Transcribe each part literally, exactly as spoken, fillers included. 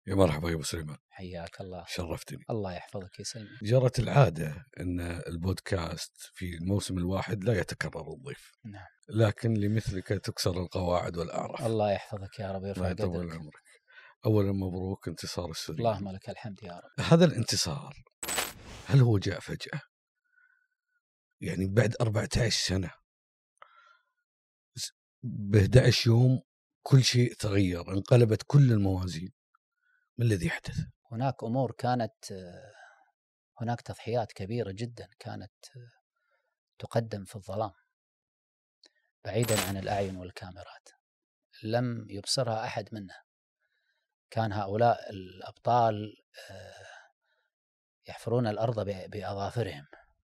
يا مرحبا يا أبو سليمان. حياك الله. شرفتني. الله يحفظك يسلمك. جرت العادة أن البودكاست في الموسم الواحد لا يتكرر الضيف. نعم. لكن لمثلك تكسر القواعد والأعراف. الله يحفظك يا رب، يرفع الله يطول قدرك. عمرك. أولا مبروك انتصار السوريين. اللهم لك الحمد يا رب. هذا الانتصار هل هو جاء فجأة؟ يعني بعد أربعة عشر سنة ب أحد عشر يوم كل شيء تغير، انقلبت كل الموازين. ما الذي حدث؟ هناك أمور كانت، هناك تضحيات كبيرة جدا كانت تقدم في الظلام بعيدا عن الأعين والكاميرات، لم يبصرها أحد منا. كان هؤلاء الأبطال يحفرون الأرض بأظافرهم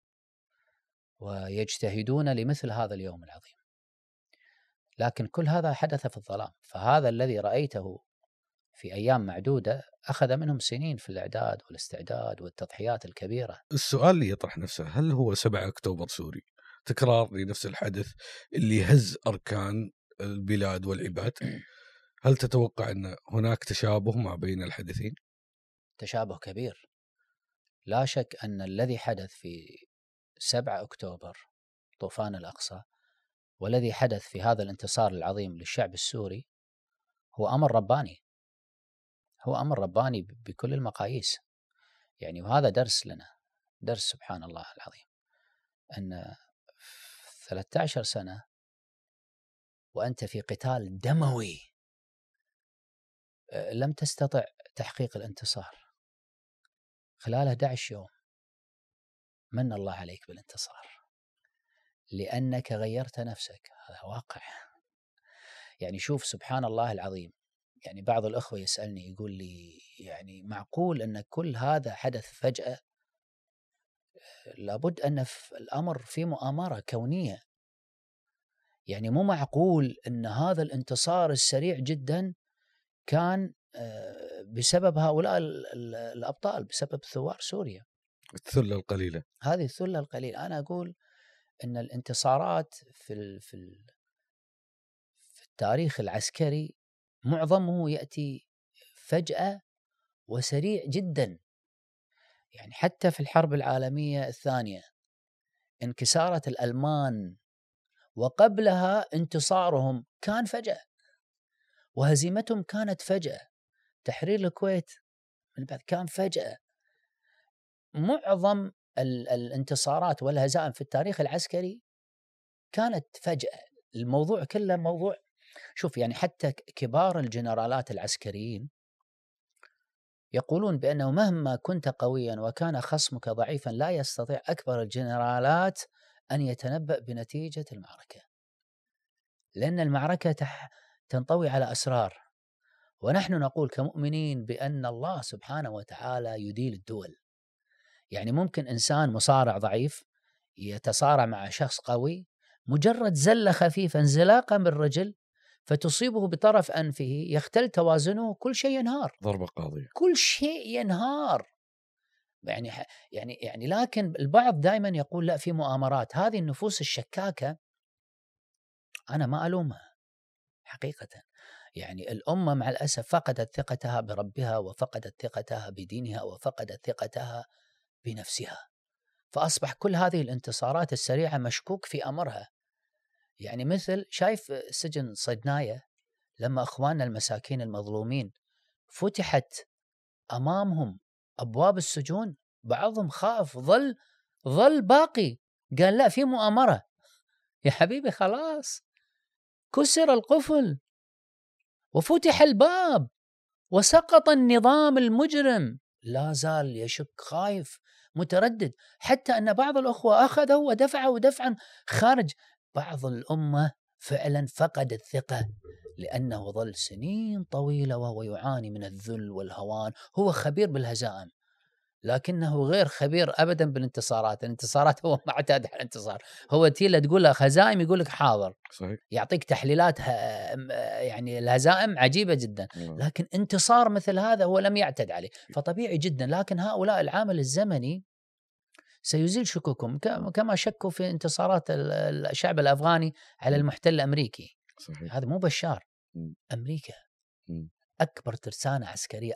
ويجتهدون لمثل هذا اليوم العظيم، لكن كل هذا حدث في الظلام. فهذا الذي رأيته في أيام معدودة أخذ منهم سنين في الإعداد والاستعداد والتضحيات الكبيرة. السؤال اللي يطرح نفسه، هل هو سبعة أكتوبر سوري؟ تكرار لنفس الحدث اللي هز أركان البلاد والعباد. هل تتوقع أن هناك تشابه ما بين الحدثين؟ تشابه كبير، لا شك أن الذي حدث في سبعة أكتوبر طوفان الأقصى والذي حدث في هذا الانتصار العظيم للشعب السوري هو أمر رباني، هو أمر رباني بكل المقاييس. يعني وهذا درس لنا، درس سبحان الله العظيم، أن ثلاثة عشر سنة وأنت في قتال دموي لم تستطع تحقيق الانتصار. خلال أحد عشر يوم من الله عليك بالانتصار لأنك غيرت نفسك. هذا واقع. يعني شوف سبحان الله العظيم، يعني بعض الأخوة يسألني يقول لي يعني معقول أن كل هذا حدث فجأة؟ لابد أن الأمر في مؤامرة كونية. يعني مو معقول أن هذا الانتصار السريع جدا كان بسبب هؤلاء الأبطال، بسبب ثوار سوريا، الثلة القليلة. هذه الثلة القليلة. أنا أقول أن الانتصارات في في في التاريخ العسكري معظمه يأتي فجأة وسريع جدا. يعني حتى في الحرب العالمية الثانية انكسارة الألمان وقبلها انتصارهم كان فجأة، وهزيمتهم كانت فجأة. تحرير الكويت من بعد كان فجأة. معظم الانتصارات والهزائم في التاريخ العسكري كانت فجأة. الموضوع كله موضوع، شوف يعني حتى كبار الجنرالات العسكريين يقولون بأنه مهما كنت قويا وكان خصمك ضعيفا لا يستطيع أكبر الجنرالات أن يتنبأ بنتيجة المعركة، لأن المعركة تح تنطوي على أسرار. ونحن نقول كمؤمنين بأن الله سبحانه وتعالى يديل الدول. يعني ممكن إنسان مصارع ضعيف يتصارع مع شخص قوي، مجرد زلة خفيفة انزلاقا بالرجل فتصيبه بطرف أنفه يختل توازنه، كل شيء ينهار، ضربة قاضية، كل شيء ينهار. يعني يعني يعني لكن البعض دائما يقول لا في مؤامرات. هذه النفوس الشكاكة أنا ما ألومها حقيقة. يعني الأمة مع الأسف فقدت ثقتها بربها وفقدت ثقتها بدينها وفقدت ثقتها بنفسها، فأصبح كل هذه الانتصارات السريعة مشكوك في أمرها. يعني مثل شايف سجن صيدناية لما أخواننا المساكين المظلومين فتحت أمامهم أبواب السجون، بعضهم خاف، ظل ظل باقي، قال لا في مؤامرة. يا حبيبي خلاص كسر القفل وفتح الباب وسقط النظام المجرم، لا زال يشك، خايف، متردد، حتى أن بعض الأخوة أخذوا ودفعوا دفعا خارج. بعض الأمة فعلا فقد الثقة لأنه ظل سنين طويلة وهو يعاني من الذل والهوان. هو خبير بالهزائم لكنه غير خبير أبدا بالانتصارات. الانتصارات هو ما اعتاد على الانتصار، هو تيلا تقول له هزائم يقول لك حاضر، صحيح. يعطيك تحليلات يعني الهزائم عجيبة جدا، لكن انتصار مثل هذا هو لم يعتد عليه، فطبيعي جدا. لكن هؤلاء العامل الزمني سيزيل شكوكهم كما شكوا في انتصارات الشعب الأفغاني على المحتل الأمريكي. صحيح. هذا مو بشار، م. أمريكا م. أكبر ترسانة عسكرية، أكبر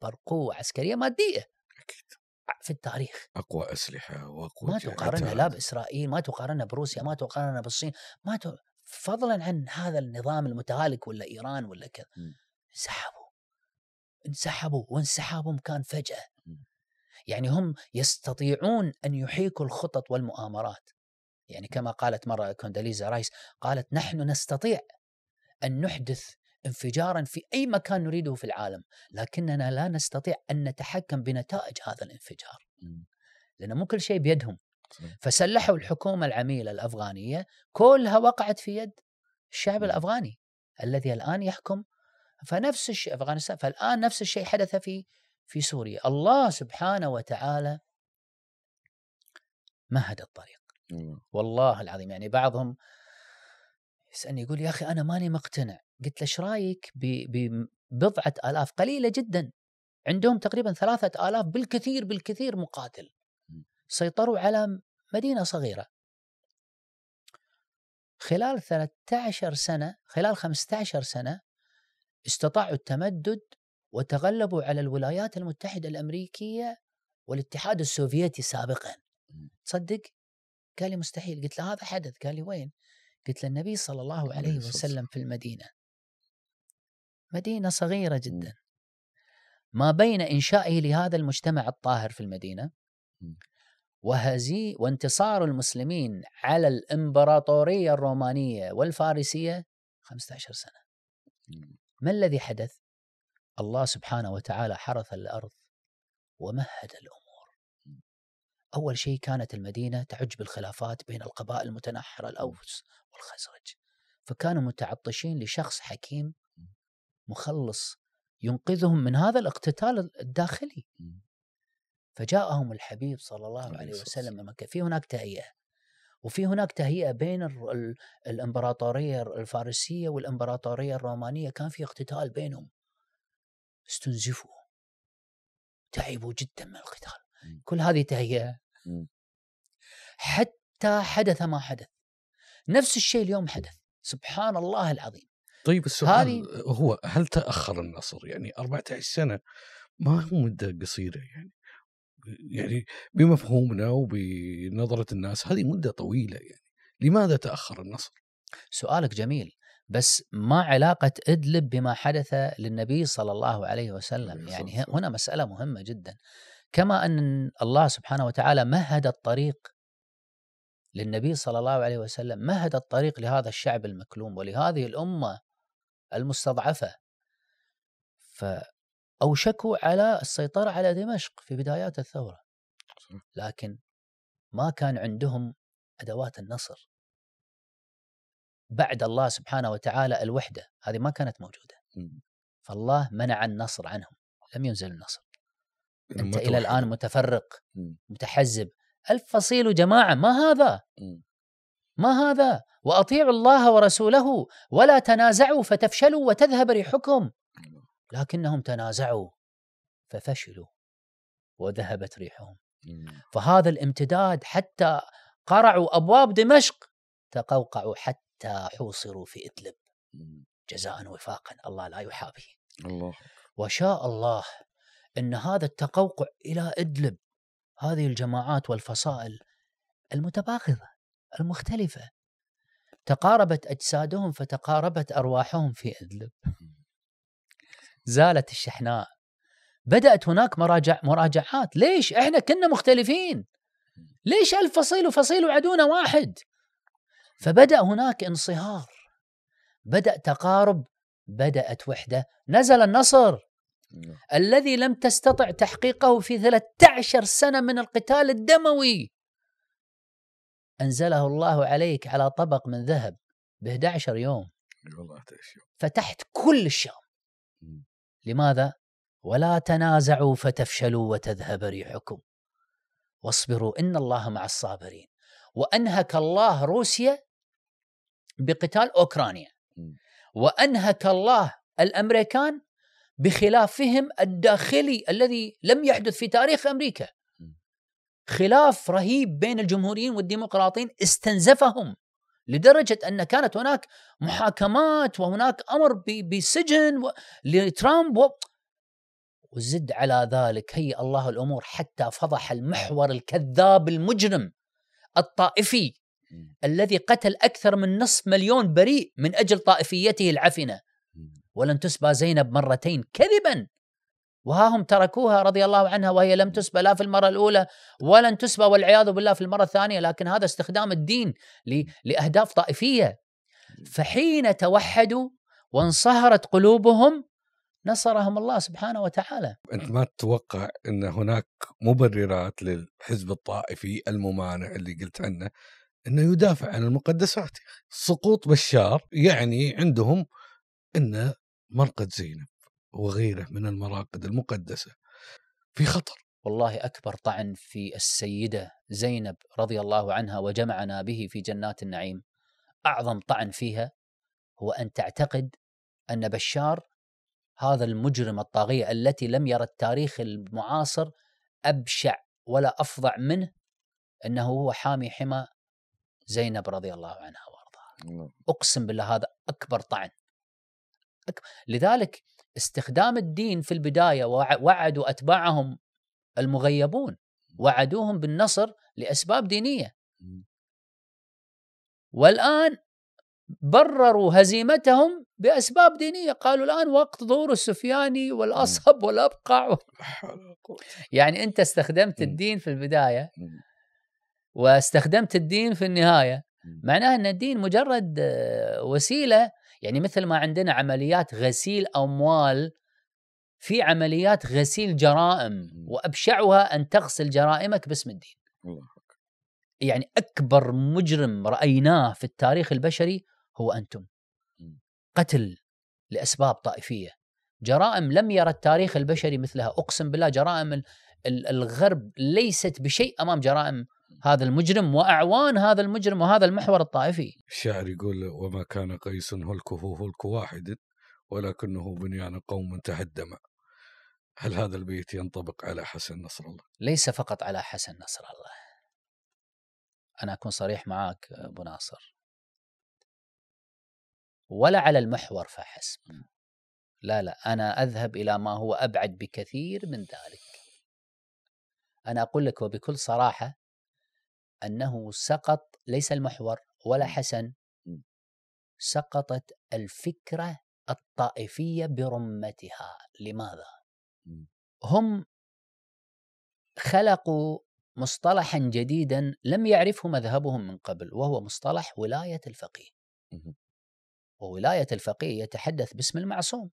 أكبر قوة عسكرية مادية أكيد. في التاريخ. أقوى أسلحة وأقوى ما تقارنها لا بإسرائيل، ما تقارنها بروسيا، ما تقارنها بالصين، ما ت... فضلا عن هذا النظام المتهالك ولا إيران ولا كذا. انسحبوا انسحبوا وانسحابهم كان فجأة. يعني هم يستطيعون أن يحيكوا الخطط والمؤامرات. يعني كما قالت مرة كونداليزا رايس، قالت نحن نستطيع أن نحدث انفجارا في أي مكان نريده في العالم، لكننا لا نستطيع أن نتحكم بنتائج هذا الانفجار، لأن مو كل شيء بيدهم. فسلحوا الحكومة العميلة الأفغانية، كلها وقعت في يد الشعب الأفغاني الذي الآن يحكم. فنفس الشيء أفغانستان، فالآن نفس الشيء حدث في في سوريا. الله سبحانه وتعالى مهد الطريق. والله العظيم. يعني بعضهم يسألني يقول يا أخي أنا ماني مقتنع. قلت له ايش رايك ببضعة آلاف قليلة جدا، عندهم تقريبا ثلاثة آلاف بالكثير بالكثير مقاتل، سيطروا على مدينة صغيرة خلال ثلاثة عشر سنة، خلال خمسة عشر سنة استطاعوا التمدد وتغلبوا على الولايات المتحدة الأمريكية والاتحاد السوفيتي سابقا. تصدق؟ قال لي مستحيل. قلت له هذا حدث. قال لي وين؟ قلت له النبي صلى الله عليه وسلم في المدينة، مدينة صغيرة جدا، ما بين إنشائه لهذا المجتمع الطاهر في المدينة وهزي وانتصار المسلمين على الإمبراطورية الرومانية والفارسية خمسة عشر سنة. ما الذي حدث؟ الله سبحانه وتعالى حرث الأرض ومهد الأمور. أول شيء كانت المدينة تعج بالخلافات بين القبائل المتنحرة الأوس والخزرج، فكانوا متعطشين لشخص حكيم مخلص ينقذهم من هذا الاقتتال الداخلي. فجاءهم الحبيب صلى الله عليه وسلم من مكة. في هناك تهيئة، وفي هناك تهيئة بين الإمبراطورية الفارسية والإمبراطورية الرومانية، كان في اقتتال بينهم، استنزفوا، تعبوا جدا من القتال. كل هذه تهيئة حتى حدث ما حدث. نفس الشيء اليوم حدث، سبحان الله العظيم. طيب السؤال هو هل تأخر النصر؟ يعني أربعة عشر سنة ما هو مدة قصيرة، يعني يعني بمفهومنا وبنظرة الناس هذه مدة طويلة، يعني لماذا تأخر النصر؟ سؤالك جميل، بس ما علاقة إدلب بما حدث للنبي صلى الله عليه وسلم؟ يعني هنا مسألة مهمة جدا. كما أن الله سبحانه وتعالى مهد الطريق للنبي صلى الله عليه وسلم، مهد الطريق لهذا الشعب المكلوم ولهذه الأمة المستضعفة، فأوشكوا على السيطرة على دمشق في بدايات الثورة، لكن ما كان عندهم أدوات النصر. بعد الله سبحانه وتعالى الوحدة هذه ما كانت موجودة، فالله منع النصر عنهم، لم ينزل النصر. أنت إلى الآن متفرق متحزب، ألف فصيل وجماعة، ما هذا ما هذا وأطيعوا الله ورسوله ولا تنازعوا فتفشلوا وتذهب ريحكم. لكنهم تنازعوا ففشلوا وذهبت ريحهم. فهذا الامتداد حتى قرعوا أبواب دمشق، تقوقعوا حتى حوصروا في إدلب جزاء وفاقا. الله لا يحابي. الله. وشاء الله أن هذا التقوقع إلى إدلب، هذه الجماعات والفصائل المتباغضة المختلفة تقاربت أجسادهم فتقاربت أرواحهم في إدلب، زالت الشحناء، بدأت هناك مراجع مراجعات. ليش إحنا كنا مختلفين؟ ليش ألف فصيل وفصيل وعدونا واحد؟ فبدأ هناك انصهار، بدأ تقارب، بدأت وحدة، نزل النصر الذي لم تستطع تحقيقه في ثلاثة عشر سنة من القتال الدموي، أنزله الله عليك على طبق من ذهب بإحدى عشر يوم، فتحت كل الشام. لماذا؟ ولا تنازعوا فتفشلوا وتذهب ريحكم واصبروا إن الله مع الصابرين. وأنهك الله روسيا بقتال أوكرانيا، وأنهك الله الأمريكان بخلافهم الداخلي الذي لم يحدث في تاريخ أمريكا، خلاف رهيب بين الجمهوريين والديمقراطيين استنزفهم لدرجة أن كانت هناك محاكمات وهناك أمر بسجن لترامب و... وزد على ذلك هيئ الله الأمور حتى فضح المحور الكذاب المجرم الطائفي الذي قتل أكثر من نصف مليون بريء من أجل طائفيته العفنة، ولن تسبى زينب مرتين كذبا، وها هم تركوها رضي الله عنها وهي لم تسبى لا في المرة الأولى ولن تسبى والعياذ بالله في المرة الثانية، لكن هذا استخدام الدين لأهداف طائفية. فحين توحدوا وانصهرت قلوبهم نصرهم الله سبحانه وتعالى. أنت ما تتوقع أن هناك مبررات للحزب الطائفي الممانع اللي قلت عنه أنه يدافع عن المقدسات؟ سقوط بشار يعني عندهم أن مرقد زينب وغيره من المراقد المقدسة في خطر. والله أكبر طعن في السيدة زينب رضي الله عنها وجمعنا به في جنات النعيم، أعظم طعن فيها هو أن تعتقد أن بشار هذا المجرم الطاغية التي لم يرى التاريخ المعاصر أبشع ولا أفظع منه، أنه هو حامي حمى زينب رضي الله عنها وارضاها. أقسم بالله هذا أكبر طعن. لذلك استخدام الدين في البداية وعدوا أتباعهم المغيبون، وعدوهم بالنصر لأسباب دينية، والآن برروا هزيمتهم بأسباب دينية، قالوا الآن وقت ظهور السفياني والأصب والأبقع. يعني أنت استخدمت الدين في البداية واستخدمت الدين في النهاية، معناه أن الدين مجرد وسيلة. يعني مثل ما عندنا عمليات غسيل أموال، في عمليات غسيل جرائم، وأبشعها أن تغسل جرائمك باسم الدين. يعني أكبر مجرم رأيناه في التاريخ البشري هو أنتم، قتل لأسباب طائفية، جرائم لم يرى التاريخ البشري مثلها. أقسم بالله جرائم الغرب ليست بشيء أمام جرائم هذا المجرم وأعوان هذا المجرم وهذا المحور الطائفي. الشاعر يقول: وما كان قيس هلكه هلك واحد ولكنه بنيان قوم تهدم. هل هذا البيت ينطبق على حسن نصر الله؟ ليس فقط على حسن نصر الله، أنا أكون صريح معك أبو ناصر، ولا على المحور فحسب، لا لا، أنا أذهب إلى ما هو أبعد بكثير من ذلك. أنا أقول لك وبكل صراحة أنه سقط ليس المحور ولا حسن، سقطت الفكرة الطائفية برمتها. لماذا؟ هم خلقوا مصطلحا جديدا لم يعرفه مذهبهم من قبل، وهو مصطلح ولاية الفقيه. وولاية الفقيه يتحدث باسم المعصوم،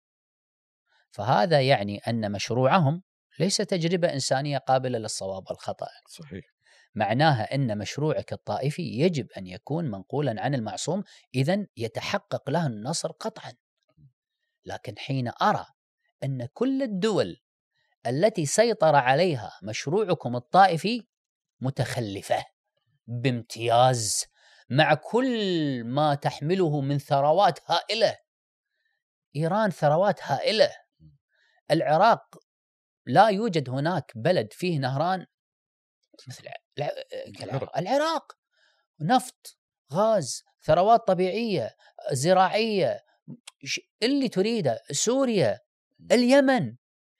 فهذا يعني أن مشروعهم ليس تجربة إنسانية قابلة للصواب والخطأ. صحيح. معناها أن مشروعك الطائفي يجب أن يكون منقولا عن المعصوم، إذن يتحقق له النصر قطعا. لكن حين أرى أن كل الدول التي سيطر عليها مشروعكم الطائفي متخلفة بامتياز، مع كل ما تحمله من ثروات هائلة، إيران ثروات هائلة، العراق لا يوجد هناك بلد فيه نهران مثل العراق. العراق نفط، غاز، ثروات طبيعية، زراعية، اللي تريده، سوريا، اليمن،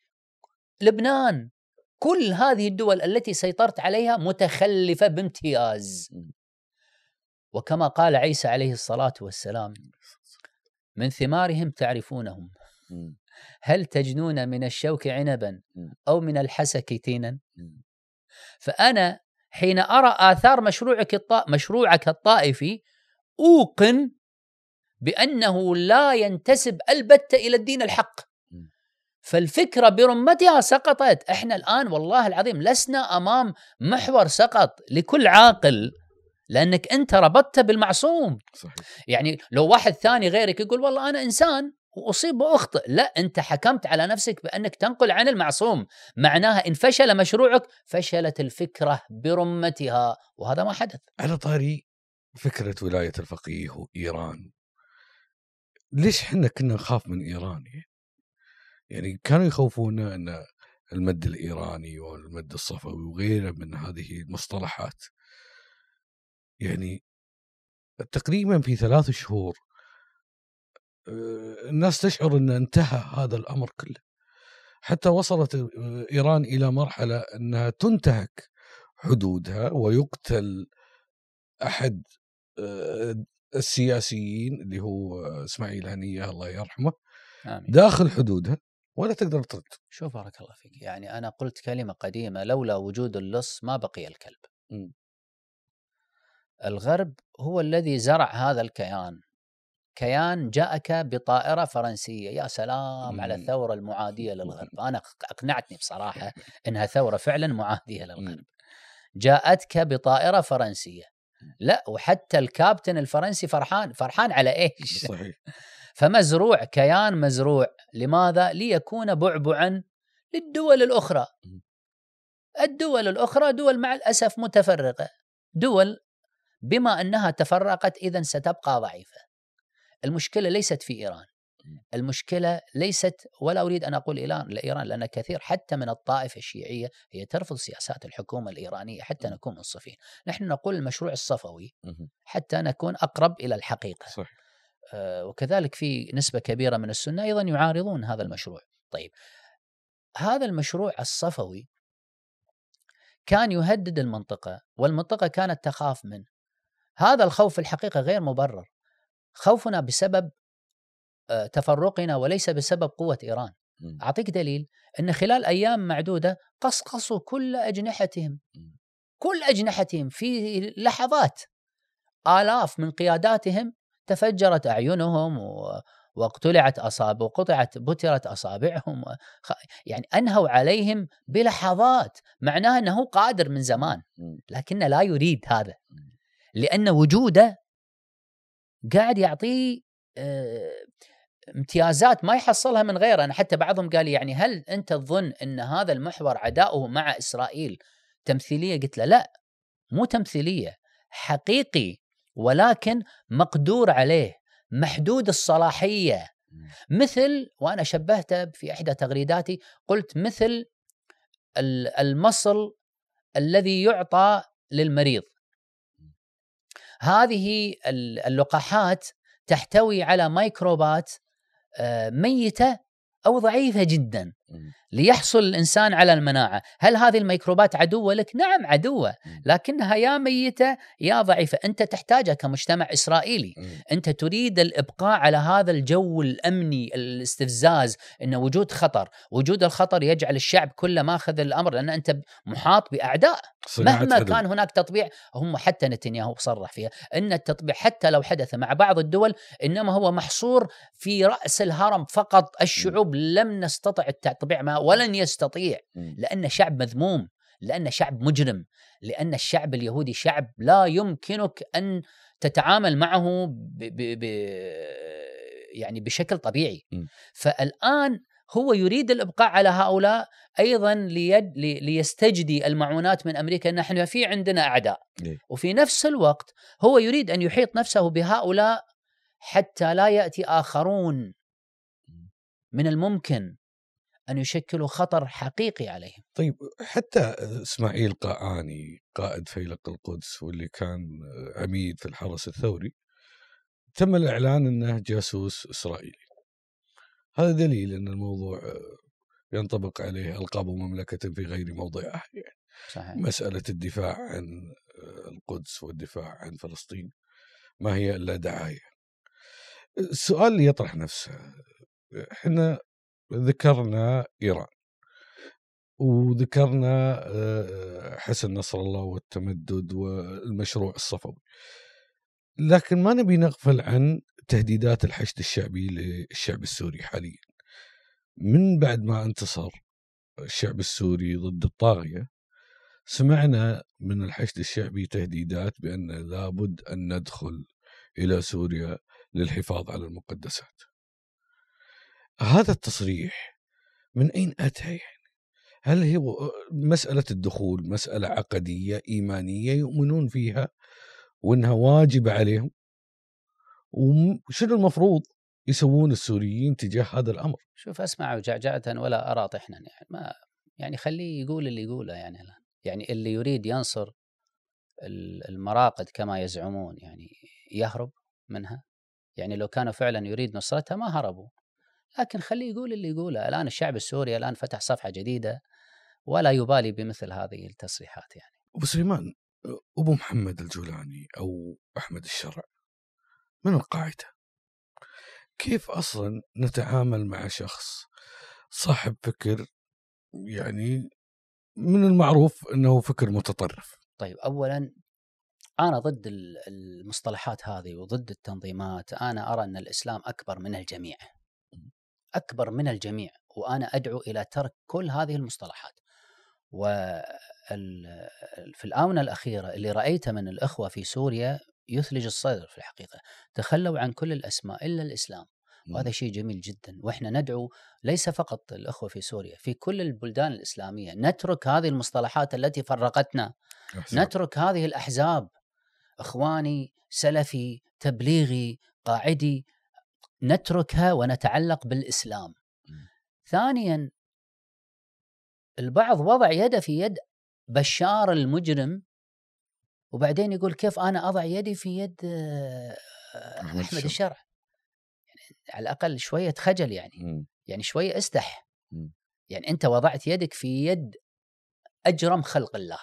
لبنان، كل هذه الدول التي سيطرت عليها متخلفة بامتياز. وكما قال عيسى عليه الصلاة والسلام: من ثمارهم تعرفونهم، هل تجنون من الشوك عنبا أو من الحسك تينا. فأنا حين أرى آثار مشروعك الط... مشروعك الطائفي أوقن بأنه لا ينتسب البتة إلى الدين الحق، فالفكرة برمتها سقطت. احنا الآن والله العظيم لسنا أمام محور سقط لكل عاقل، لأنك أنت ربطت بالمعصوم. صحيح. يعني لو واحد ثاني غيرك يقول والله أنا إنسان وأصيب وأخطئ، لا، أنت حكمت على نفسك بأنك تنقل عن المعصوم، معناها إن فشل مشروعك فشلت الفكرة برمتها، وهذا ما حدث. على طاري فكرة ولاية الفقيه وإيران، ليش حنا كنا نخاف من إيران؟ يعني كانوا يخوفونا أن المد الإيراني والمد الصفوي وغيره من هذه المصطلحات، يعني تقريبا في ثلاث شهور الناس تشعر أن انتهى هذا الأمر كله. حتى وصلت إيران إلى مرحلة أنها تنتهك حدودها ويقتل أحد السياسيين اللي هو إسماعيل هنية الله يرحمه آمين. داخل حدودها ولا تقدر ترد. شوف بارك الله فيك، يعني أنا قلت كلمة قديمة: لولا وجود اللص ما بقي الكلب. م. الغرب هو الذي زرع هذا الكيان. كيان جاءك بطائرة فرنسية، يا سلام م. على الثورة المعادية للغرب. أنا أقنعتني بصراحة أنها ثورة فعلا معادية للغرب. جاءتك بطائرة فرنسية، لا وحتى الكابتن الفرنسي فرحان. فرحان على إيش؟ صحيح. فمزروع، كيان مزروع. لماذا؟ ليكون بعبعا للدول الأخرى. الدول الأخرى دول مع الأسف متفرقة، دول بما أنها تفرقت إذن ستبقى ضعيفة. المشكلة ليست في إيران، المشكلة ليست، ولا أريد أن أقول إيران لإيران لأن كثير حتى من الطائفة الشيعية هي ترفض سياسات الحكومة الإيرانية حتى نكون منصفين. نحن نقول المشروع الصفوي حتى نكون أقرب إلى الحقيقة. صح. آه وكذلك في نسبة كبيرة من السنة أيضا يعارضون هذا المشروع. طيب هذا المشروع الصفوي كان يهدد المنطقة، والمنطقة كانت تخاف منه. هذا الخوف في الحقيقة غير مبرر، خوفنا بسبب تفرقنا وليس بسبب قوة إيران. م. أعطيك دليل أن خلال أيام معدودة قصقصوا كل أجنحتهم، م. كل أجنحتهم في لحظات. آلاف من قياداتهم تفجرت أعينهم و... واقتلعت أصابع وقطعت بترت أصابعهم، يعني أنهوا عليهم بلحظات. معناه أنه قادر من زمان، لكن لا يريد هذا، لأن وجوده قاعد يعطيه اه امتيازات ما يحصلها من غيره. أنا حتى بعضهم قال يعني هل أنت تظن أن هذا المحور عداؤه مع إسرائيل تمثيلية؟ قلت له لا، مو تمثيلية، حقيقي، ولكن مقدور عليه، محدود الصلاحية. مثل، وأنا شبهته في إحدى تغريداتي قلت مثل المصل الذي يعطى للمريض. هذه اللقاحات تحتوي على ميكروبات ميتة أو ضعيفة جدا ليحصل الإنسان على المناعة. هل هذه الميكروبات عدوة لك؟ نعم عدوة، لكنها يا ميتة يا ضعيفة. أنت تحتاجها كمجتمع إسرائيلي. أنت تريد الإبقاء على هذا الجو الأمني، الاستفزاز، أن وجود خطر. وجود الخطر يجعل الشعب كله ماخذ الأمر، لأن أنت محاط بأعداء مهما عدو. كان هناك تطبيع. هم حتى نتنياهو صرح فيها أن التطبيع حتى لو حدث مع بعض الدول إنما هو محصور في رأس الهرم فقط. الشعوب لم نستطع التطبيع معه ولن يستطيع، لأن شعب مذموم، لأن شعب مجرم، لأن الشعب اليهودي شعب لا يمكنك أن تتعامل معه ب ب ب يعني بشكل طبيعي. م. فالآن هو يريد الإبقاء على هؤلاء أيضا ليد لي ليستجدي المعونات من أمريكا. نحن في عندنا أعداء، م. وفي نفس الوقت هو يريد أن يحيط نفسه بهؤلاء حتى لا يأتي آخرون من الممكن أن يشكلوا خطر حقيقي عليهم. طيب حتى إسماعيل قاعاني قائد فيلق القدس واللي كان عميد في الحرس الثوري تم الإعلان أنه جاسوس إسرائيلي. هذا دليل أن الموضوع ينطبق عليه ألقاب مملكة في غير موضعها. يعني صحيح. مسألة الدفاع عن القدس والدفاع عن فلسطين ما هي إلا دعاية. السؤال اللي يطرح نفسه، إحنا ذكرنا إيران وذكرنا حسن نصر الله والتمدد والمشروع الصفوي، لكن ما نبي نغفل عن تهديدات الحشد الشعبي للشعب السوري حاليا. من بعد ما انتصر الشعب السوري ضد الطاغية سمعنا من الحشد الشعبي تهديدات بأن لابد أن ندخل إلى سوريا للحفاظ على المقدسات. هذا التصريح من أين أتى؟ يعني هل هي مسألة الدخول مسألة عقدية إيمانية يؤمنون فيها وأنها واجبة عليهم؟ وشنو المفروض يسوون السوريين تجاه هذا الأمر؟ شوف، أسمع جعجعة ولا أرى طحنا. يعني ما يعني خليه يقول اللي يقوله. يعني يعني اللي يريد ينصر المراقد كما يزعمون يعني يهرب منها. يعني لو كانوا فعلا يريد نصرتها ما هربوا. لكن خليه يقول اللي يقوله. الآن الشعب السوري الآن فتح صفحة جديدة ولا يبالي بمثل هذه التصريحات. يعني أبو سليمان، أبو محمد الجولاني أو أحمد الشرع من القاعدة، كيف أصلا نتعامل مع شخص صاحب فكر يعني من المعروف أنه فكر متطرف؟ طيب، أولا أنا ضد المصطلحات هذه وضد التنظيمات. أنا أرى أن الإسلام أكبر من الجميع، أكبر من الجميع، وأنا أدعو إلى ترك كل هذه المصطلحات. وفي الآونة الأخيرة اللي رأيته من الأخوة في سوريا يثلج الصدر في الحقيقة، تخلوا عن كل الأسماء إلا الإسلام، وهذا شيء جميل جدا. وإحنا ندعو ليس فقط الأخوة في سوريا، في كل البلدان الإسلامية نترك هذه المصطلحات التي فرقتنا. أحسن. نترك هذه الأحزاب، إخواني، سلفي، تبليغي، قاعدي، نتركها ونتعلق بالإسلام. م. ثانيا، البعض وضع يده في يد بشار المجرم وبعدين يقول كيف أنا أضع يدي في يد أحمد, أحمد الشرع. يعني على الأقل شوية خجل، يعني م. يعني شوية استح. م. يعني أنت وضعت يدك في يد أجرم خلق الله،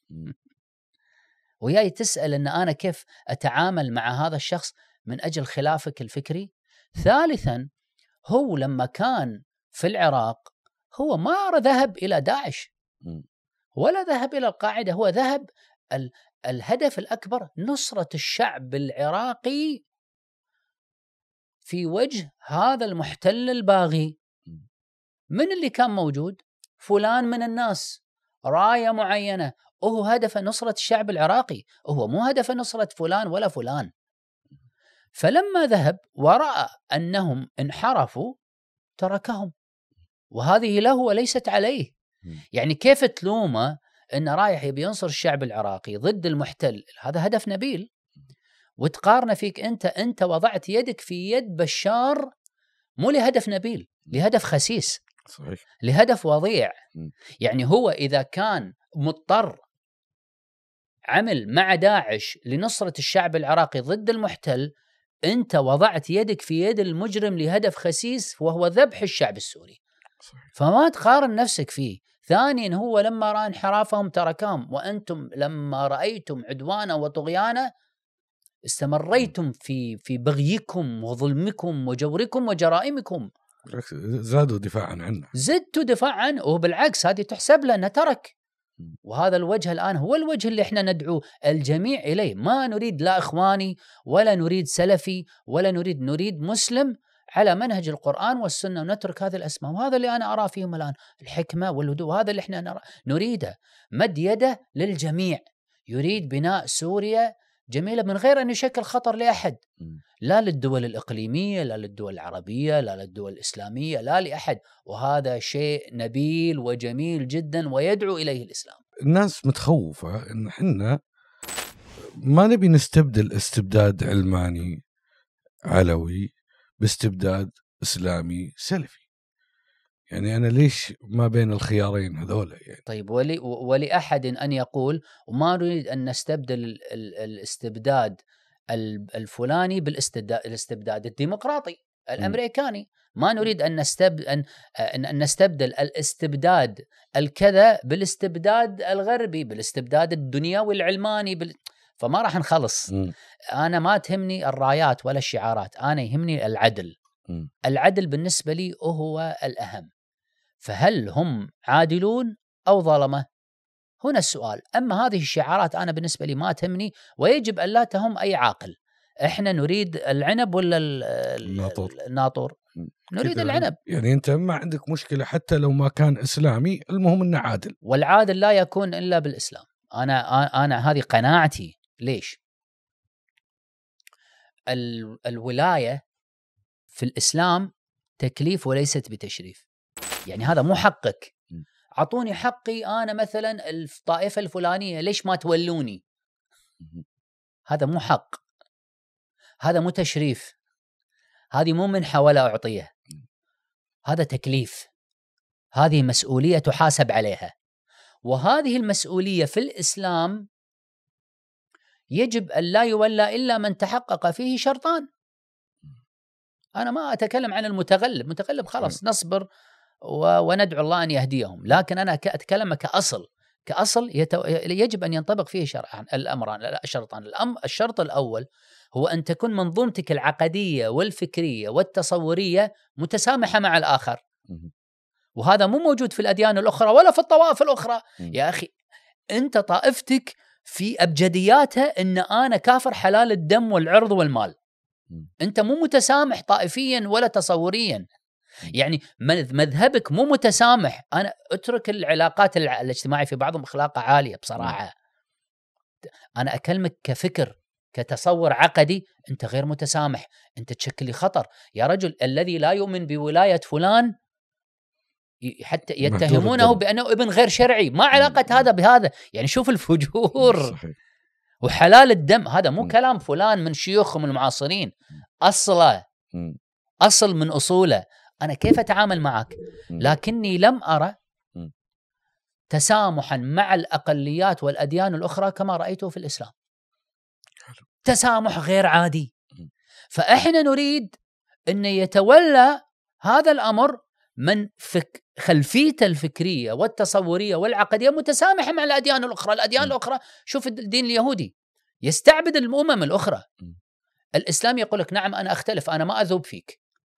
وياي تسأل أن أنا كيف أتعامل مع هذا الشخص من أجل خلافك الفكري. ثالثا، هو لما كان في العراق هو ما ذهب إلى داعش ولا ذهب إلى القاعدة، هو ذهب ال الهدف الأكبر نصرة الشعب العراقي في وجه هذا المحتل الباغي. من اللي كان موجود؟ فلان من الناس، راية معينة، وهو هدف نصرة الشعب العراقي، وهو مو هدف نصرة فلان ولا فلان. فلما ذهب ورأى أنهم انحرفوا تركهم، وهذه له وليست عليه. يعني كيف تلومه أن رايح يبي ينصر الشعب العراقي ضد المحتل؟ هذا هدف نبيل. وتقارن فيك أنت أنت وضعت يدك في يد بشار مو لهدف نبيل، لهدف خسيس. صحيح. لهدف وضيع. يعني هو إذا كان مضطر عمل مع داعش لنصرة الشعب العراقي ضد المحتل، أنت وضعت يدك في يد المجرم لهدف خسيس وهو ذبح الشعب السوري. صحيح. فما تقارن نفسك فيه. ثانيا، هو لما رأى انحرافهم تركهم، وأنتم لما رأيتم عدوانا وطغيانا استمريتم في في بغيكم وظلمكم وجوركم وجرائمكم، زادوا دفاعا عنه. زدتوا دفاع عنه، وبالعكس هذه تحسب له أنه ترك. وهذا الوجه الآن هو الوجه اللي احنا ندعو الجميع إليه. ما نريد لا إخواني ولا نريد سلفي ولا نريد نريد مسلم على منهج القرآن والسنة، ونترك هذه الأسماء. وهذا اللي أنا أرى فيهم الآن، الحكمة والهدوء، هذا اللي احنا نريده. مد يده للجميع، يريد بناء سوريا جميلة من غير أن يشكل خطر لأحد، لا للدول الإقليمية، لا للدول العربية، لا للدول الإسلامية، لا لأحد. وهذا شيء نبيل وجميل جدا ويدعو إليه الإسلام. الناس متخوفة إن حنا ما نبي نستبدل استبداد علماني علوي باستبداد إسلامي سلفي. يعني أنا ليش ما بين الخيارين هذولا يعني؟ طيب، ولي ولأحد أن يقول وما نريد أن نستبدل الاستبداد الفلاني بالاستبداد الديمقراطي الأمريكاني. ما نريد أن نستبدل أن أن نستبدل الاستبداد الكذا بالاستبداد الغربي، بالاستبداد الدنيوي العلماني بال... فما راح نخلص. م. أنا ما تهمني الرايات ولا الشعارات، أنا يهمني العدل. م. العدل بالنسبة لي هو الأهم. فهل هم عادلون أو ظلمة؟ هنا السؤال. أما هذه الشعارات أنا بالنسبة لي ما تهمني، ويجب أن لا تهم أي عاقل. إحنا نريد العنب ولا الناطور؟ الناطور. نريد العنب. يعني أنت ما عندك مشكلة حتى لو ما كان إسلامي، المهم أنه عادل. والعادل لا يكون إلا بالإسلام. أنا أنا هذه قناعتي. ليش؟ ال الولاية في الإسلام تكليف وليست بتشريف. يعني هذا مو حقك. عطوني حقي أنا مثلا الطائفة الفلانية، ليش ما تولوني؟ هذا مو حق، هذا مو تشريف، هذه مو منحة ولا أعطيه، هذا تكليف، هذه مسؤولية تحاسب عليها. وهذه المسؤولية في الإسلام يجب أن لا يولى إلا من تحقق فيه شرطان. أنا ما أتكلم عن المتغلب، متغلب خلاص نصبر وندعو الله أن يهديهم، لكن أنا أتكلم كأصل كأصل يتو... يجب أن ينطبق فيه شرعان الأمران الشرطان. الأم... الشرط الأول هو أن تكون منظومتك العقدية والفكرية والتصورية متسامحة مع الآخر، وهذا مو موجود في الأديان الأخرى ولا في الطوائف الأخرى. يا أخي أنت طائفتك في أبجدياتها أن أنا كافر حلال الدم والعرض والمال، أنت مو متسامح طائفيا ولا تصوريا، يعني مذهبك مو متسامح. أنا أترك العلاقات الاجتماعية، في بعضهم أخلاقها عالية بصراحة، أنا أكلمك كفكر كتصور عقدي، أنت غير متسامح، أنت تشكل لي خطر. يا رجل الذي لا يؤمن بولاية فلان حتى يتهمونه بأنه ابن غير شرعي، ما علاقة هذا بهذا؟ يعني شوف الفجور. صحيح. وحلال الدم هذا مو كلام فلان من شيوخهم المعاصرين، أصله أصل من أصوله. أنا كيف أتعامل معك؟ لكني لم أرى تسامحا مع الأقليات والأديان الأخرى كما رأيته في الإسلام، تسامح غير عادي. فإحنا نريد أن يتولى هذا الأمر من فك خلفيته الفكرية والتصورية والعقدية متسامحة مع الأديان الأخرى. الأديان الأخرى، شوف الدين اليهودي يستعبد الأمم الأخرى، الإسلام يقول لك نعم أنا أختلف، أنا ما أذوب فيك،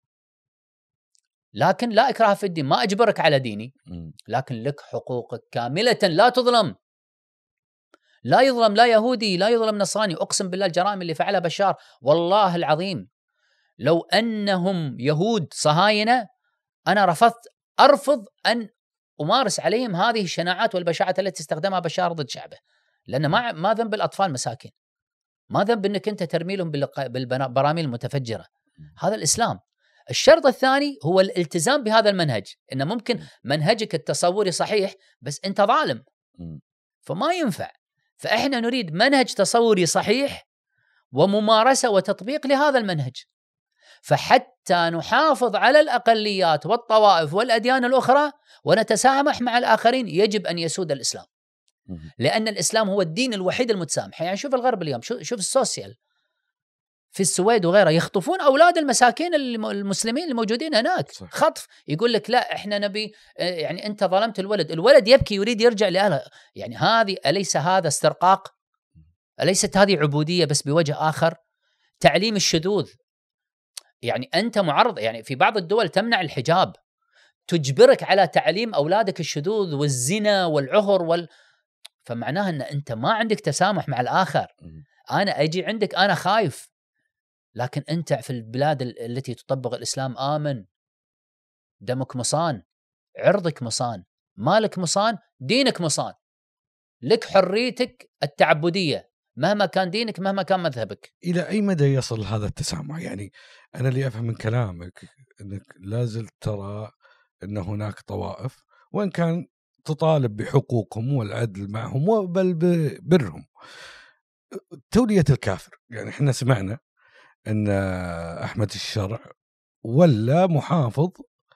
لكن لا إكراه في الدين، ما أجبرك على ديني، لكن لك حقوقك كاملة، لا تظلم، لا يظلم لا يهودي لا يظلم نصراني. أقسم بالله الجرائم اللي فعلها بشار والله العظيم لو أنهم يهود صهاينة أنا رفضت أرفض أن أمارس عليهم هذه الشناعات والبشاعات التي استخدمها بشار ضد شعبه، لأن ما ما ذنب الأطفال مساكين، ما ذنب أنك أنت ترميلهم بالبراميل المتفجرة. هذا الإسلام. الشرط الثاني هو الالتزام بهذا المنهج، إن ممكن منهجك التصوري صحيح بس أنت ظالم فما ينفع. فإحنا نريد منهج تصوري صحيح وممارسة وتطبيق لهذا المنهج، فحتى نحافظ على الأقليات والطوائف والأديان الأخرى ونتسامح مع الآخرين يجب أن يسود الإسلام، لأن الإسلام هو الدين الوحيد المتسامح. يعني شوف الغرب اليوم، شوف السوسيال في السويد وغيرها، يخطفون أولاد المساكين المسلمين الموجودين هناك. صح. خطف، يقول لك لا إحنا نبي، يعني أنت ظلمت الولد، الولد يبكي يريد يرجع لأهله. يعني هذه أليس هذا استرقاق؟ أليست هذه عبودية بس بوجه آخر؟ تعليم الشذوذ، يعني أنت معرض، يعني في بعض الدول تمنع الحجاب، تجبرك على تعليم أولادك الشذوذ والزنا والعهر وال... فمعناها أن أنت ما عندك تسامح مع الآخر. أنا أجي عندك أنا خايف، لكن أنت في البلاد التي تطبق الإسلام آمن، دمك مصان، عرضك مصان، مالك مصان، دينك مصان، لك حريتك التعبدية مهما كان دينك مهما كان مذهبك. إلى أي مدى يصل هذا التسامح؟ يعني أنا اللي أفهم من كلامك أنك لازل ترى أن هناك طوائف وإن كان تطالب بحقوقهم والعدل معهم بل ببرهم، تولية الكافر. يعني إحنا سمعنا أن أحمد الشرع ولا محافظ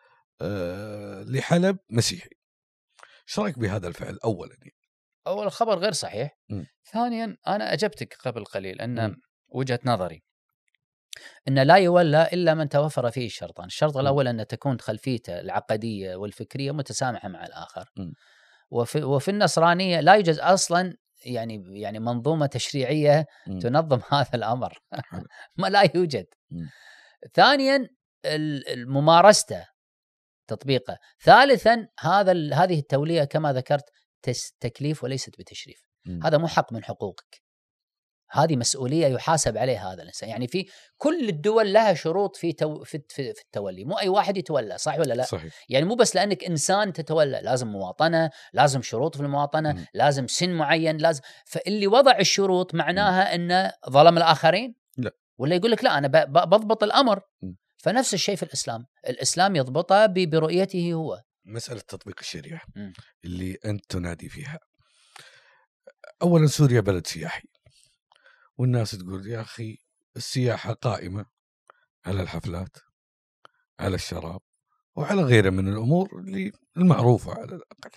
لحلب مسيحي، ايش رايك بهذا الفعل؟ أولا يعني. أول الخبر غير صحيح. م. ثانيا أنا أجبتك قبل قليل أن م. وجهة نظري أن لا يولى إلا من توفر فيه الشرطان. الشرط م. الأول أن تكون خلفيته العقدية والفكرية متسامحة مع الآخر. م. وفي, وفي النصرانية لا يوجد أصلا يعني يعني منظومة تشريعية م. تنظم هذا الأمر ما لا يوجد. م. ثانيا الممارسة تطبيقه. ثالثا هذا هذه التولية كما ذكرت تكليف وليست بتشريف. م. هذا مو حق من حقوقك، هذه مسؤولية يحاسب عليها هذا الإنسان. يعني في كل الدول لها شروط في تو في, في, في التولي، مو أي واحد يتولى، صح ولا لا؟ صحيح. يعني مو بس لأنك إنسان تتولى، لازم مواطنة، لازم شروط في المواطنة، م. لازم سن معين، لازم. فاللي وضع الشروط معناها م. أنه ظلم الآخرين؟ لا. ولا يقول لك لا أنا بضبط الأمر. م. فنفس الشيء في الإسلام، الإسلام يضبطه برؤيته هو. مسألة تطبيق الشريعة م. اللي أنت تنادي فيها. أولا سوريا بلد سياحي، والناس تقول يا أخي السياحة قائمة على الحفلات، على الشراب، وعلى غيره من الأمور اللي المعروفة على الأقل.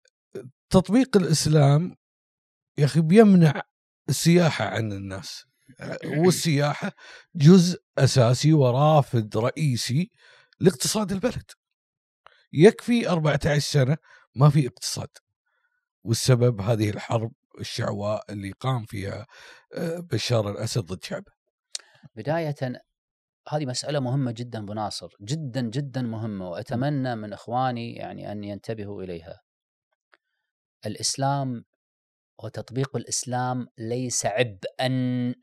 تطبيق الإسلام يا أخي بيمنع السياحة عن الناس، والسياحة جزء أساسي ورافد رئيسي لاقتصاد البلد. يكفي أربعة عشر سنة ما في اقتصاد، والسبب هذه الحرب الشعواء اللي قام فيها بشار الأسد ضد شعبه. بداية هذه مسألة مهمة جدا أبو ناصر، جدا جدا مهمة، وأتمنى من إخواني يعني أن ينتبهوا إليها. الإسلام وتطبيق الإسلام ليس عبئا.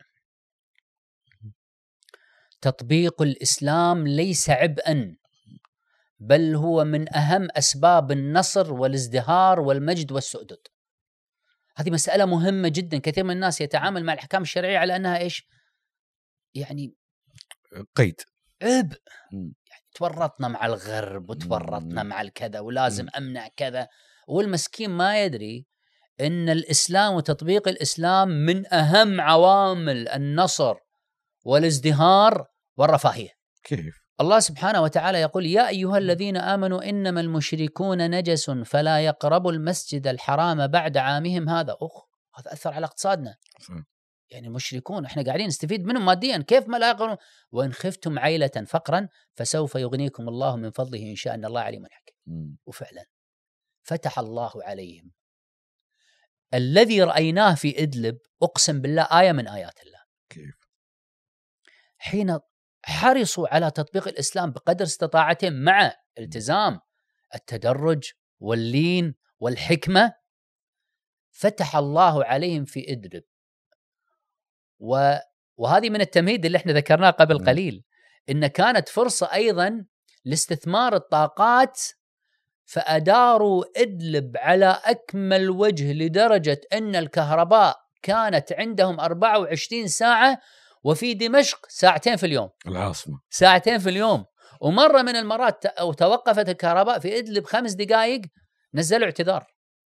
تطبيق الإسلام ليس عبئا، بل هو من أهم أسباب النصر والازدهار والمجد والسؤدد. هذه مسألة مهمة جدا. كثير من الناس يتعامل مع الأحكام الشرعية على أنها إيش؟ يعني قيد، عبء. يعني تورطنا مع الغرب وتورطنا مع الكذا ولازم م. أمنع كذا، والمسكين ما يدري أن الإسلام وتطبيق الإسلام من أهم عوامل النصر والازدهار والرفاهية. كيف؟ الله سبحانه وتعالى يقول: يا أيها الذين آمنوا إنما المشركون نجس فلا يقربوا المسجد الحرام بعد عامهم هذا. أخ، هذا أثر على اقتصادنا. صح. يعني المشركون احنا قاعدين نستفيد منهم ماديا، كيف ما لا يقرون؟ وإن خفتم عيلة فقرا فسوف يغنيكم الله من فضله إن شاء، أن الله عليم حكيم. وفعلا فتح الله عليهم. الذي رأيناه في إدلب أقسم بالله آية من آيات الله. كيف؟ حين حرصوا على تطبيق الإسلام بقدر استطاعتهم مع التزام التدرج واللين والحكمة، فتح الله عليهم في إدلب. و... وهذه من التمهيد اللي احنا ذكرناه قبل قليل، إن كانت فرصة أيضا لاستثمار الطاقات، فأداروا إدلب على أكمل وجه، لدرجة أن الكهرباء كانت عندهم أربعة وعشرين ساعة، وفي دمشق ساعتين في اليوم، العاصمة ساعتين في اليوم. ومرة من المرات أو توقفت الكهرباء في إدلب خمس دقائق، نزلوا اعتذار.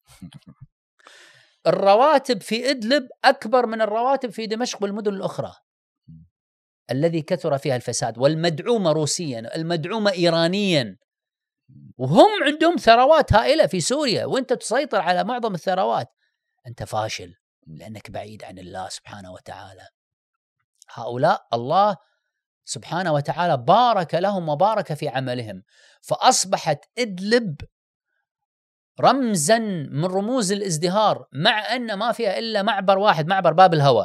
الرواتب في إدلب أكبر من الرواتب في دمشق والمدن الأخرى الذي كثر فيها الفساد، والمدعومة روسيا، المدعومة إيرانيا، وهم عندهم ثروات هائلة في سوريا، وانت تسيطر على معظم الثروات. أنت فاشل لأنك بعيد عن الله سبحانه وتعالى. هؤلاء الله سبحانه وتعالى بارك لهم وبارك في عملهم، فأصبحت إدلب رمزا من رموز الازدهار، مع أن ما فيها إلا معبر واحد، معبر باب الهوى،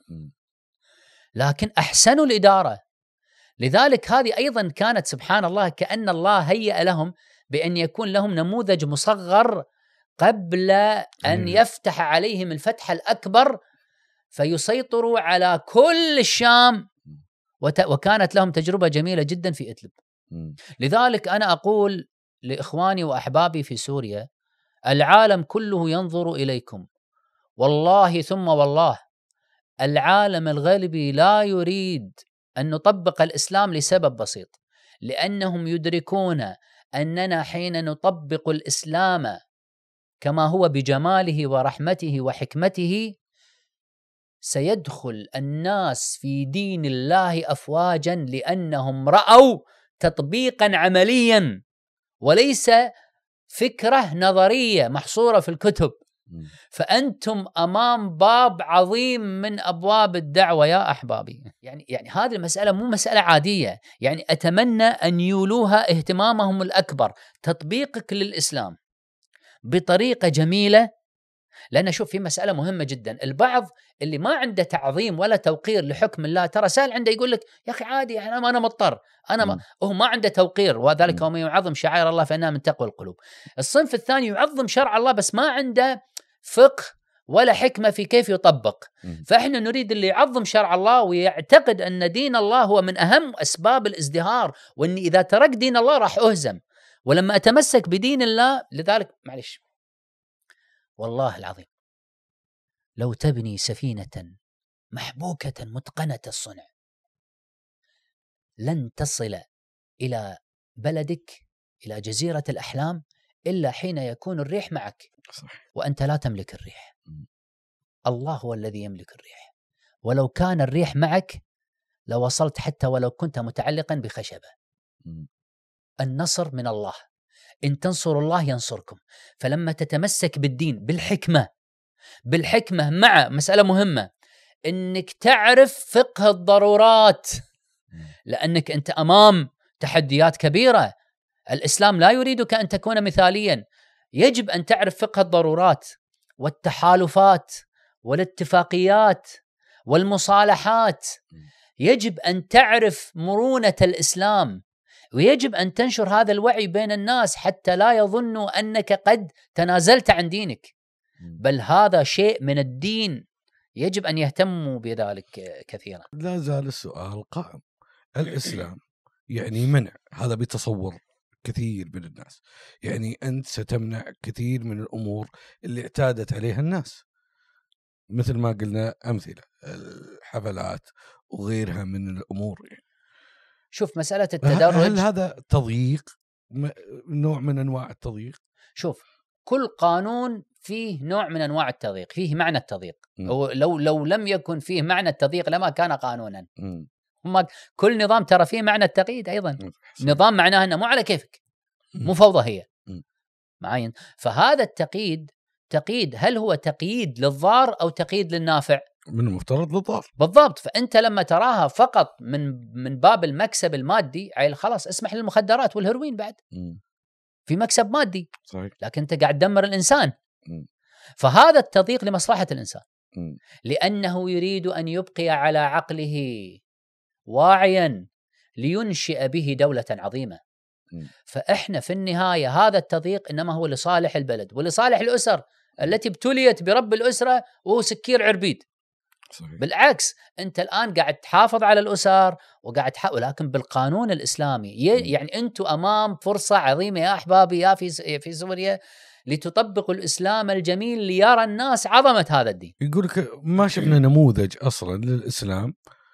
لكن أحسنوا الإدارة. لذلك هذه أيضا كانت سبحان الله كأن الله هيأ لهم بأن يكون لهم نموذج مصغر قبل أن يفتح عليهم الفتح الأكبر فيسيطروا على كل الشام، وكانت لهم تجربة جميلة جدا في إدلب. لذلك أنا أقول لإخواني وأحبابي في سوريا: العالم كله ينظر إليكم، والله ثم والله العالم الغربي لا يريد أن نطبق الإسلام لسبب بسيط، لأنهم يدركون أننا حين نطبق الإسلام كما هو بجماله ورحمته وحكمته، سيدخل الناس في دين الله أفواجا، لأنهم رأوا تطبيقا عمليا وليس فكرة نظرية محصورة في الكتب. فأنتم أمام باب عظيم من أبواب الدعوة يا أحبابي. يعني يعني هذه المسألة مو مسألة عادية، يعني أتمنى أن يولوها اهتمامهم الأكبر، تطبيقك للإسلام بطريقة جميلة. لأن شوف، في مسألة مهمة جدا، البعض اللي ما عنده تعظيم ولا توقير لحكم الله، ترى سال عنده يقول لك يا أخي عادي، أنا ما أنا مضطر، أنا ما هو ما عنده توقير، وذلك ومن يعظم شعائر الله فإنها من تقوى القلوب. الصنف الثاني يعظم شرع الله بس ما عنده فقه ولا حكمة في كيف يطبق. فإحنا نريد اللي يعظم شرع الله ويعتقد أن دين الله هو من أهم أسباب الازدهار، وأن إذا ترك دين الله راح أهزم، ولما أتمسك بدين الله. لذلك معلش والله العظيم لو تبني سفينة محبوكة متقنة الصنع لن تصل إلى بلدك، إلى جزيرة الأحلام، إلا حين يكون الريح معك. صح. وأنت لا تملك الريح، الله هو الذي يملك الريح. ولو كان الريح معك لوصلت حتى ولو كنت متعلقا بخشبة. النصر من الله، إن تنصروا الله ينصركم. فلما تتمسك بالدين بالحكمة، بالحكمة مع مسألة مهمة، انك تعرف فقه الضرورات، لانك انت امام تحديات كبيره. الاسلام لا يريدك ان تكون مثاليا، يجب ان تعرف فقه الضرورات والتحالفات والاتفاقيات والمصالحات. يجب ان تعرف مرونة الاسلام، ويجب ان تنشر هذا الوعي بين الناس حتى لا يظنوا انك قد تنازلت عن دينك، بل هذا شيء من الدين، يجب ان يهتموا بذلك كثيرا. لا زال السؤال قائم. الاسلام يعني منع، هذا بتصور كثير من الناس، يعني أنت ستمنع كثير من الأمور اللي اعتادت عليها الناس، مثل ما قلنا أمثلة الحفلات وغيرها من الأمور. يعني شوف مسألة التدرج، هل هذا تضييق، نوع من أنواع التضييق؟ شوف كل قانون فيه نوع من أنواع التضييق، فيه معنى التضييق. لو لو لم يكن فيه معنى التضييق لما كان قانونا. م. هم كل نظام ترى فيه معنى التقييد أيضا. صحيح. نظام معناه أنه مو على كيفك، مو فوضى هي معين. فهذا التقييد تقييد، هل هو تقييد للضار أو تقييد للنافع؟ من المفترض للضار بالضبط. فأنت لما تراها فقط من من باب المكسب المادي، عيل خلاص اسمح للمخدرات والهيروين بعد م. في مكسب مادي. صحيح. لكن أنت قاعد تدمر الإنسان. م. فهذا التضييق لمصلحة الإنسان، م. لأنه يريد أن يبقي على عقله واعيا لينشئ به دولة عظيمة. م. فإحنا في النهاية هذا التضييق إنما هو لصالح البلد ولصالح الأسر التي ابتليت برب الأسرة وهو سكير عربيد. صحيح. بالعكس أنت الآن قاعد تحافظ على الأسر وقاعد تحاول، ولكن بالقانون الإسلامي. يعني أنتم أمام فرصة عظيمة يا أحبابي يا في في سوريا لتطبقوا الإسلام الجميل ليرى الناس عظمة هذا الدين. يقولك ما شفنا نموذج أصلا للإسلام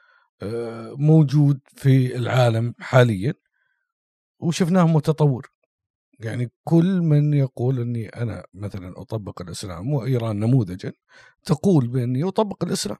موجود في العالم حاليا وشفناه متطور. يعني كل من يقول أني أنا مثلا أطبق الإسلام، وإيران نموذجا تقول بأني أطبق الإسلام،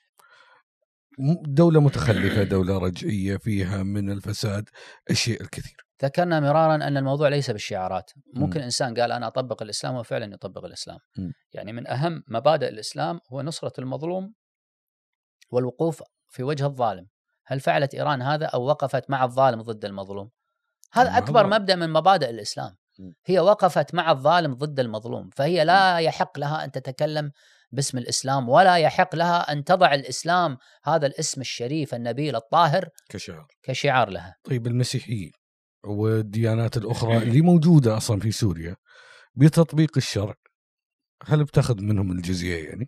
دولة متخلفة، دولة رجعية فيها من الفساد أشياء الكثير. ذكرنا مرارا أن الموضوع ليس بالشعارات. ممكن م. إنسان قال أنا أطبق الإسلام وفعلا يطبق الإسلام. م. يعني من أهم مبادئ الإسلام هو نصرة المظلوم والوقوف في وجه الظالم. هل فعلت إيران هذا أو وقفت مع الظالم ضد المظلوم؟ هذا أكبر مبدأ من مبادئ الإسلام. هي وقفت مع الظالم ضد المظلوم، فهي لا يحق لها أن تتكلم باسم الإسلام، ولا يحق لها أن تضع الإسلام هذا الاسم الشريف النبيل الطاهر كشعار كشعار لها. طيب المسيحيين والديانات الأخرى اللي موجودة أصلا في سوريا بتطبيق الشرع، هل بتأخذ منهم الجزية يعني؟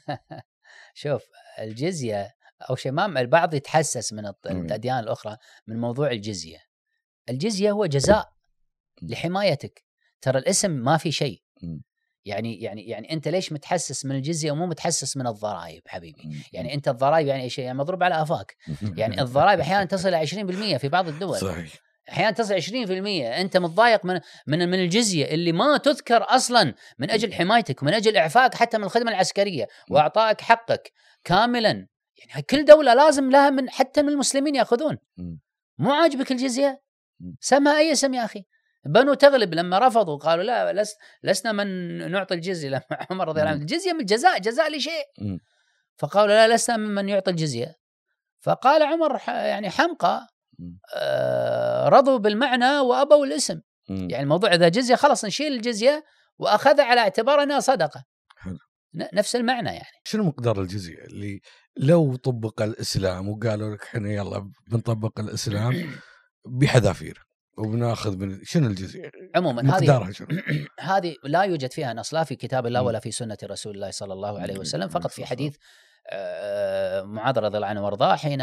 شوف الجزية أو شيء، ما البعض يتحسس من الأديان الأخرى من موضوع الجزية. الجزية هو جزاء لحمايتك، ترى الاسم ما في شيء. يعني يعني يعني أنت ليش متحسس من الجزية ومو متحسس من الضرائب حبيبي؟ يعني أنت الضرائب يعني شيء يعني مضروب على أفاك. يعني الضرائب أحيانا تصل إلى عشرين بالمئة في بعض الدول. صحيح. أحيانا تصل عشرين بالمئة. أنت متضايق من من من الجزية اللي ما تذكر أصلا من أجل حمايتك ومن أجل إعفائك حتى من الخدمة العسكرية وإعطائك حقك كاملا. يعني كل دولة لازم لها من حتى من المسلمين يأخذون. مو عاجبك الجزية؟ سمها أي اسم يا أخي. بنو تغلب لما رفضوا قالوا لا لس لسنا من نعطي الجزية، لما عمر رضي الله عنه الجزية من الجزاء، جزاء لشيء. فقالوا لا لسنا ممن يعطي الجزية. فقال عمر يعني حمقى آه رضوا بالمعنى وأبوا الاسم. يعني الموضوع إذا جزية خلص نشيل الجزية وأخذ على اعتبار أنها صدقة. حلو. نفس المعنى. يعني شنو مقدار الجزية اللي لو طبق الإسلام وقالوا لك احنا يلا بنطبق الإسلام بحذافير وبناخذ من شنو الجزية عموما؟ هذه هذه لا يوجد فيها نص لا في كتاب الله ولا في سنة رسول الله صلى الله عليه وسلم، فقط في حديث معاذ رضي الله عنه وارضاه حين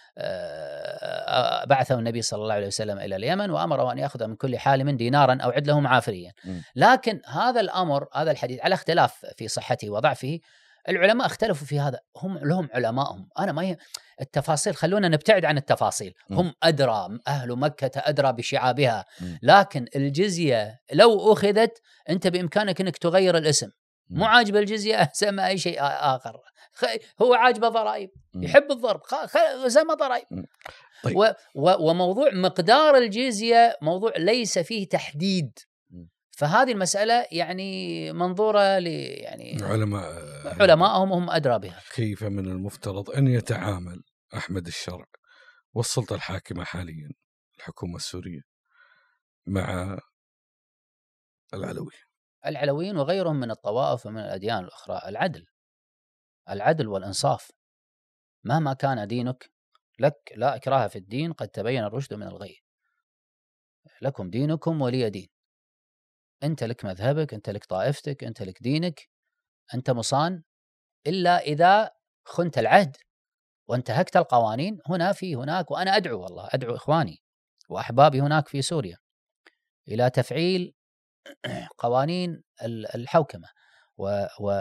بعثه النبي صلى الله عليه وسلم إلى اليمن وأمره أن يأخذ من كل حالم دينارا أو عدله معافريا. لكن هذا الأمر، هذا الحديث على اختلاف في صحته وضعفه، العلماء اختلفوا في هذا، هم لهم علماءهم. أنا ما ي... التفاصيل خلونا نبتعد عن التفاصيل، هم أدرى، أهل مكة أدرى بشعابها. لكن الجزية لو أخذت أنت بإمكانك أنك تغير الاسم. مو عاجب الجزية سمى أي شيء آخر. هو عاجبه ضرائب، يحب الضرب سمى ضرائب. طيب. و... و... وموضوع مقدار الجزية موضوع ليس فيه تحديد فهذه المسألة يعني منظورة ل يعني علماء علماءهم هم أدرى بها. كيف من المفترض أن يتعامل أحمد الشرع والسلطة الحاكمة حاليا الحكومة السورية مع العلويين العلويين وغيرهم من الطوائف ومن الأديان الأخرى؟ العدل، العدل والإنصاف. مهما كان دينك، لك لا إكراه في الدين، قد تبين الرشد من الغي، لكم دينكم ولي دين. أنت لك مذهبك، أنت لك طائفتك، أنت لك دينك، أنت مصان، إلا إذا خنت العهد وانتهكت القوانين. هنا في هناك، وأنا أدعو والله أدعو إخواني وأحبابي هناك في سوريا إلى تفعيل قوانين الحوكمة و و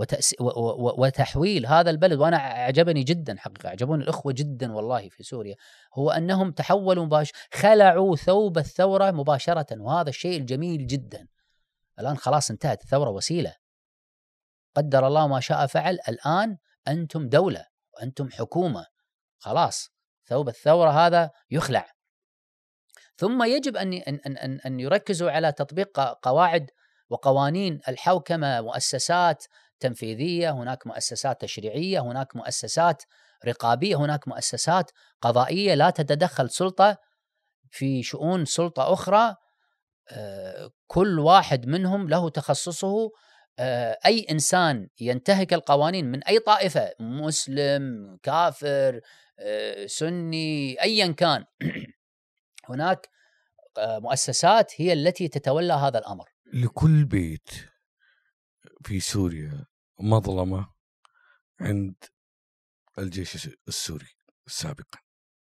وتحويل هذا البلد. وأنا أعجبني جدا حقيقة، أعجبوني الأخوة جدا والله في سوريا، هو أنهم تحولوا مباشر، خلعوا ثوب الثورة مباشرة، وهذا الشيء الجميل جدا. الآن خلاص انتهت الثورة، وسيلة، قدر الله ما شاء فعل. الآن أنتم دولة وأنتم حكومة، خلاص ثوب الثورة هذا يخلع. ثم يجب أن أن أن أن يركزوا على تطبيق قواعد وقوانين الحوكمة، مؤسسات تنفيذية، هناك مؤسسات تشريعية، هناك مؤسسات رقابية، هناك مؤسسات قضائية، لا تتدخل سلطة في شؤون سلطة أخرى. كل واحد منهم له تخصصه. أي إنسان ينتهك القوانين من أي طائفة، مسلم، كافر، سني، أيا كان، هناك مؤسسات هي التي تتولى هذا الأمر. لكل بيت في سوريا مظلمة عند الجيش السوري سابقا.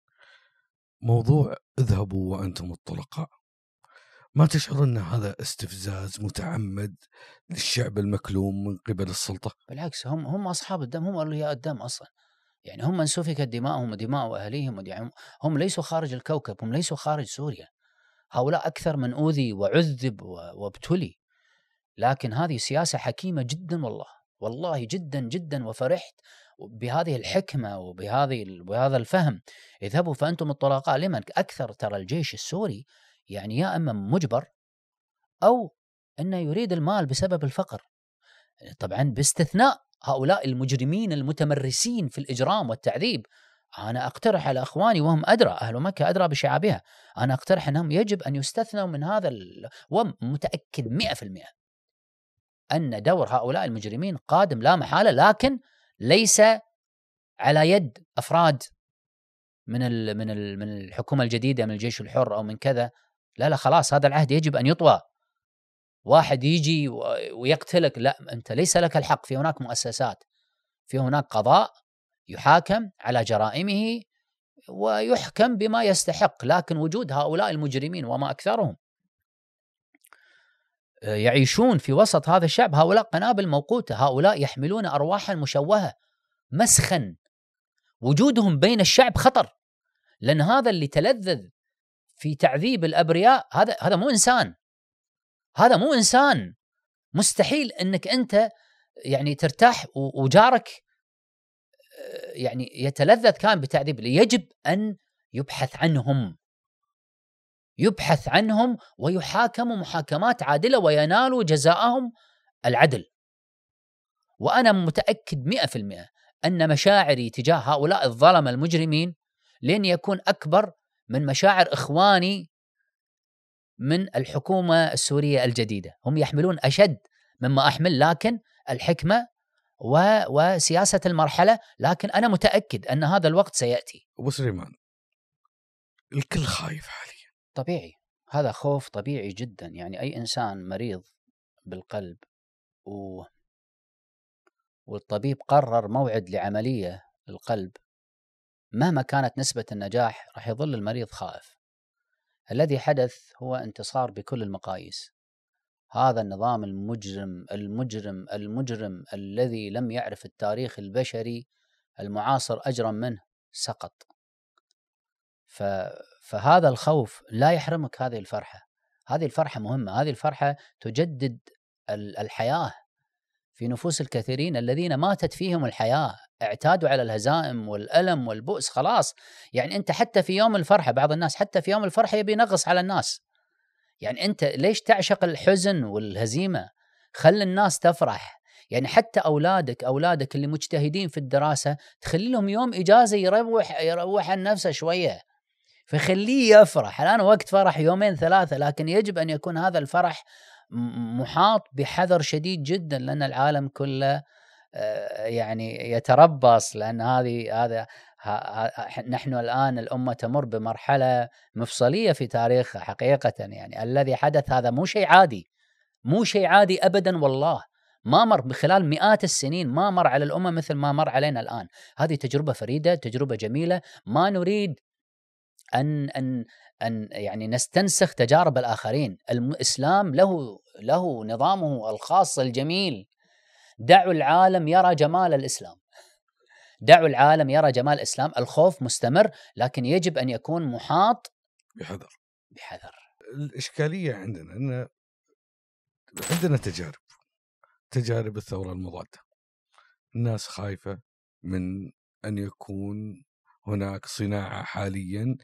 موضوع اذهبوا وأنتم الطلقاء، ما تشعر أن هذا استفزاز متعمد للشعب المكلوم من قبل السلطة؟ بالعكس، هم هم أصحاب الدم، هم أولياء الدم أصلا. يعني هم من سفكت دماؤهم ودماء أهليهم، هم ليسوا خارج الكوكب، هم ليسوا خارج سوريا. هؤلاء أكثر من أوذي وعذب وابتلي، لكن هذه سياسة حكيمة جدا والله، والله جدا جدا. وفرحت بهذه الحكمة وبهذه بهذا الفهم. اذهبوا فأنتم الطلقاء لمن؟ أكثر ترى الجيش السوري يعني يا أما مجبر أو أنه يريد المال بسبب الفقر، طبعا باستثناء هؤلاء المجرمين المتمرسين في الإجرام والتعذيب. أنا أقترح على أخواني وهم أدرى، أهل مكة أدرى بشعابها، أنا أقترح أنهم يجب أن يستثنوا من هذا ال... ومتأكد مئة في المئة أن دور هؤلاء المجرمين قادم لا محالة، لكن ليس على يد أفراد من ال... من ال... من الحكومة الجديدة، من الجيش الحر أو من كذا. لا لا، خلاص هذا العهد يجب أن يطوى. واحد يجي ويقتلك، لا، أنت ليس لك الحق. في هناك مؤسسات، في هناك قضاء يحاكم على جرائمه ويحكم بما يستحق. لكن وجود هؤلاء المجرمين وما أكثرهم يعيشون في وسط هذا الشعب، هؤلاء قنابل موقوتة، هؤلاء يحملون أرواحا مشوهة مسخا. وجودهم بين الشعب خطر، لأن هذا اللي تلذذ في تعذيب الأبرياء هذا هذا مو إنسان، هذا مو إنسان. مستحيل أنك أنت يعني ترتاح وجارك يعني يتلذذ كان بتعذيب. يجب أن يبحث عنهم، يبحث عنهم ويحاكموا محاكمات عادلة وينالوا جزاءهم العدل. وأنا متأكد مئة في المئة أن مشاعري تجاه هؤلاء الظلمة المجرمين لن يكون أكبر من مشاعر إخواني من الحكومة السورية الجديدة. هم يحملون أشد مما أحمل، لكن الحكمة و... وسياسة المرحلة. لكن أنا متأكد أن هذا الوقت سيأتي. أبو سليمان، الكل خايف حاليا. طبيعي، هذا خوف طبيعي جدا. يعني أي إنسان مريض بالقلب و... والطبيب قرر موعد لعملية للقلب، مهما كانت نسبة النجاح راح يظل المريض خائف. الذي حدث هو انتصار بكل المقاييس. هذا النظام المجرم المجرم المجرم الذي لم يعرف التاريخ البشري المعاصر أجرم منه سقط. ف... فهذا الخوف لا يحرمك هذه الفرحة. هذه الفرحة مهمة، هذه الفرحة تجدد الحياة في نفوس الكثيرين الذين ماتت فيهم الحياة، اعتادوا على الهزائم والألم والبؤس. خلاص يعني أنت حتى في يوم الفرحة، بعض الناس حتى في يوم الفرحة يبي ينغص على الناس. يعني أنت ليش تعشق الحزن والهزيمة؟ خلي الناس تفرح. يعني حتى أولادك أولادك اللي مجتهدين في الدراسة تخلي لهم يوم إجازة يروح يروح عن نفسه شوية، فخليه يفرح. الآن وقت فرح يومين ثلاثة، لكن يجب أن يكون هذا الفرح محاط بحذر شديد جدا، لأن العالم كله يعني يتربص، لأن هذه هذا نحن الآن الأمة تمر بمرحلة مفصلية في تاريخها حقيقة. يعني الذي حدث هذا مو شيء عادي، مو شيء عادي أبدا والله. ما مر بخلال مئات السنين، ما مر على الأمة مثل ما مر علينا الآن. هذه تجربة فريدة، تجربة جميلة. ما نريد أن أن أن يعني نستنسخ تجارب الآخرين. الإسلام له له نظامه الخاص الجميل. دعوا العالم يرى جمال الإسلام، دعوا العالم يرى جمال الإسلام. الخوف مستمر، لكن يجب أن يكون محاط بحذر بحذر. الإشكالية عندنا أن عندنا تجارب تجارب الثورة المضادة. الناس خايفة من أن يكون هناك صناعة حاليا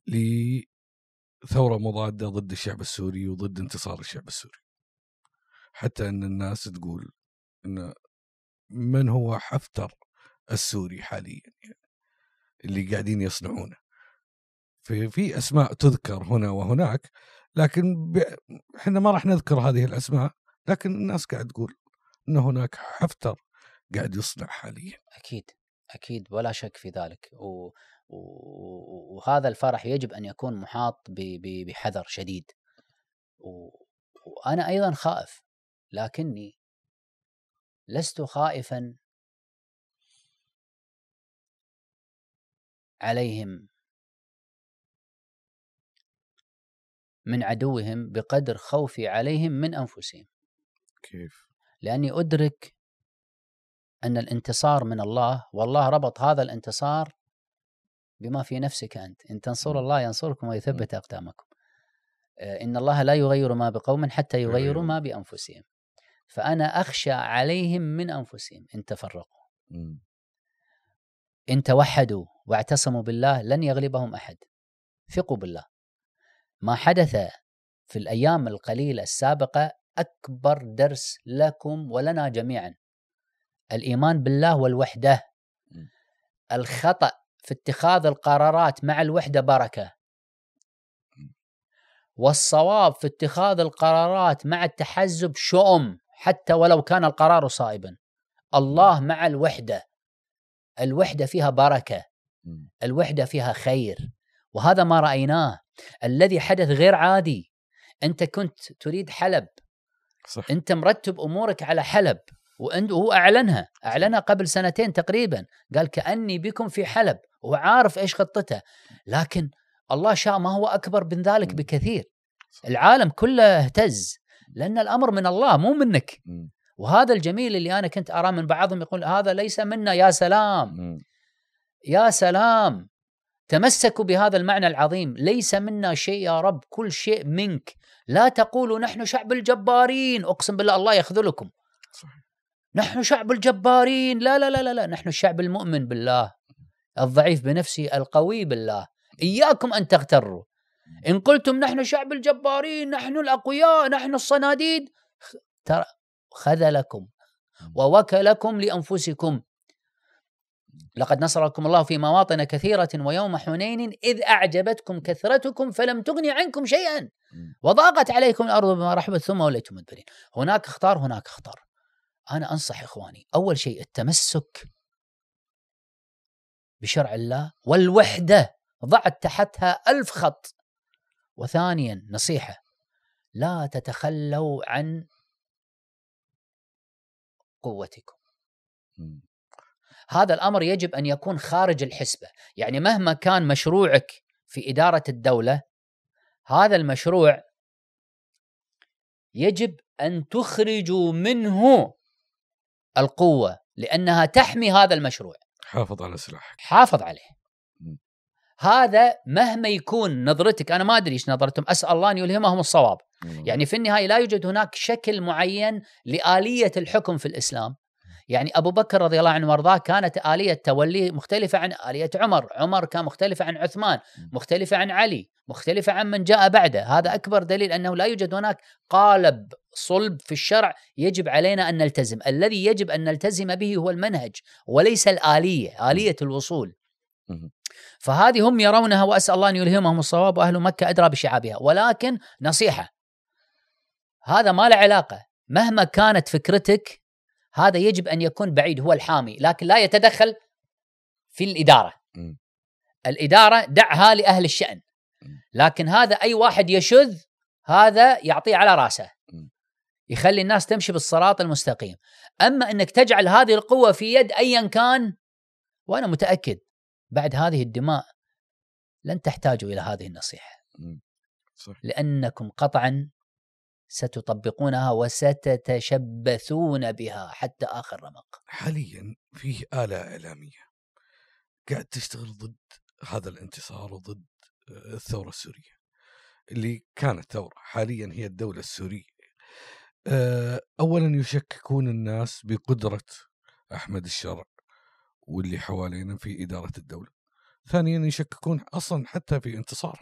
لثورة مضادة ضد الشعب السوري وضد انتصار الشعب السوري، حتى أن الناس تقول أن من هو حفتر السوري حاليا يعني اللي قاعدين يصنعونه. في في أسماء تذكر هنا وهناك، لكن ب... احنا ما راح نذكر هذه الأسماء، لكن الناس قاعد تقول أن هناك حفتر قاعد يصنع حاليا. أكيد أكيد ولا شك في ذلك. و... و... وهذا الفرح يجب أن يكون محاط ب... ب... بحذر شديد. و... وأنا أيضا خائف، لكني لست خائفا عليهم من عدوهم بقدر خوفي عليهم من أنفسهم. كيف؟ لأني أدرك أن الانتصار من الله، والله ربط هذا الانتصار بما في نفسك أنت. إن تنصر الله ينصركم ويثبت أقدامكم. إن الله لا يغير ما بقوم حتى يغيروا ما بأنفسهم. فأنا أخشى عليهم من أنفسهم إن تفرقوا. إن توحدوا واعتصموا بالله لن يغلبهم أحد. ثقوا بالله. ما حدث في الأيام القليلة السابقة أكبر درس لكم ولنا جميعا. الإيمان بالله والوحدة. الخطأ في اتخاذ القرارات مع الوحدة بركة، والصواب في اتخاذ القرارات مع التحزب شؤم، حتى ولو كان القرار صائبا. الله مع الوحدة. الوحدة فيها بركة، الوحدة فيها خير، وهذا ما رأيناه. الذي حدث غير عادي. أنت كنت تريد حلب، صح. أنت مرتب أمورك على حلب، وهو أعلنها أعلنها قبل سنتين تقريبا. قال كأني بكم في حلب، وهو عارف إيش خطته. لكن الله شاء ما هو أكبر من ذلك بكثير. العالم كله اهتز، لأن الأمر من الله مو منك. وهذا الجميل اللي أنا كنت أرى من بعضهم يقول هذا ليس منا. يا سلام يا سلام، تمسكوا بهذا المعنى العظيم. ليس منا شيء يا رب، كل شيء منك. لا تقولوا نحن شعب الجبارين، أقسم بالله الله يخذلكم. نحن شعب الجبارين، لا لا لا لا, لا. نحن الشعب المؤمن بالله، الضعيف بنفسه، القوي بالله. إياكم أن تغتروا. إن قلتم نحن شعب الجبارين، نحن الأقوياء، نحن الصناديد، ترى خذلكم ووكلكم لأنفسكم. لقد نصركم الله في مواطن كثيرة ويوم حنين إذ أعجبتكم كثرتكم فلم تغني عنكم شيئا وضاقت عليكم الأرض بما رحبت ثم وليتم مدبرين. هناك اختار هناك اختار. أنا أنصح إخواني أول شيء التمسك بشرع الله والوحدة، ضعت تحتها ألف خط. وثانيا نصيحة، لا تتخلوا عن قوتكم. هذا الأمر يجب أن يكون خارج الحسبة. يعني مهما كان مشروعك في إدارة الدولة، هذا المشروع يجب أن تخرجوا منه القوة، لأنها تحمي هذا المشروع. حافظ على سلاحك، حافظ عليه. م. هذا مهما يكون نظرتك، أنا ما أدري إيش نظرتهم، أسأل الله أن يلهمهم الصواب. م. يعني في النهاية لا يوجد هناك شكل معين لآلية الحكم في الإسلام. يعني أبو بكر رضي الله عنه وارضاه كانت آلية توليه مختلفة عن آلية عمر، عمر كان مختلفة عن عثمان، مختلفة عن علي، مختلفة عن من جاء بعده. هذا أكبر دليل أنه لا يوجد هناك قالب صلب في الشرع يجب علينا أن نلتزم. الذي يجب أن نلتزم به هو المنهج وليس الآلية، آلية الوصول. فهذه هم يرونها، وأسأل الله أن يلهمهم الصواب، وأهل مكة أدرى بشعابها. ولكن نصيحة، هذا ما له علاقة، مهما كانت فكرتك هذا يجب أن يكون بعيد، هو الحامي، لكن لا يتدخل في الإدارة. م. الإدارة دعها لأهل الشأن، لكن هذا أي واحد يشذ هذا يعطيه على رأسه، يخلي الناس تمشي بالصراط المستقيم. أما أنك تجعل هذه القوة في يد أيا كان، وأنا متأكد بعد هذه الدماء لن تحتاجوا إلى هذه النصيحة، صح. لأنكم قطعا ستطبقونها وستتشبثون بها حتى آخر رمق. حاليا فيه آلة إعلامية قاعد تشتغل ضد هذا الانتصار وضد الثورة السورية اللي كانت ثورة، حاليا هي الدولة السورية. أولا يشككون الناس بقدرة أحمد الشرع واللي حوالينا في إدارة الدولة، ثانيا يشككون أصلا حتى في انتصار.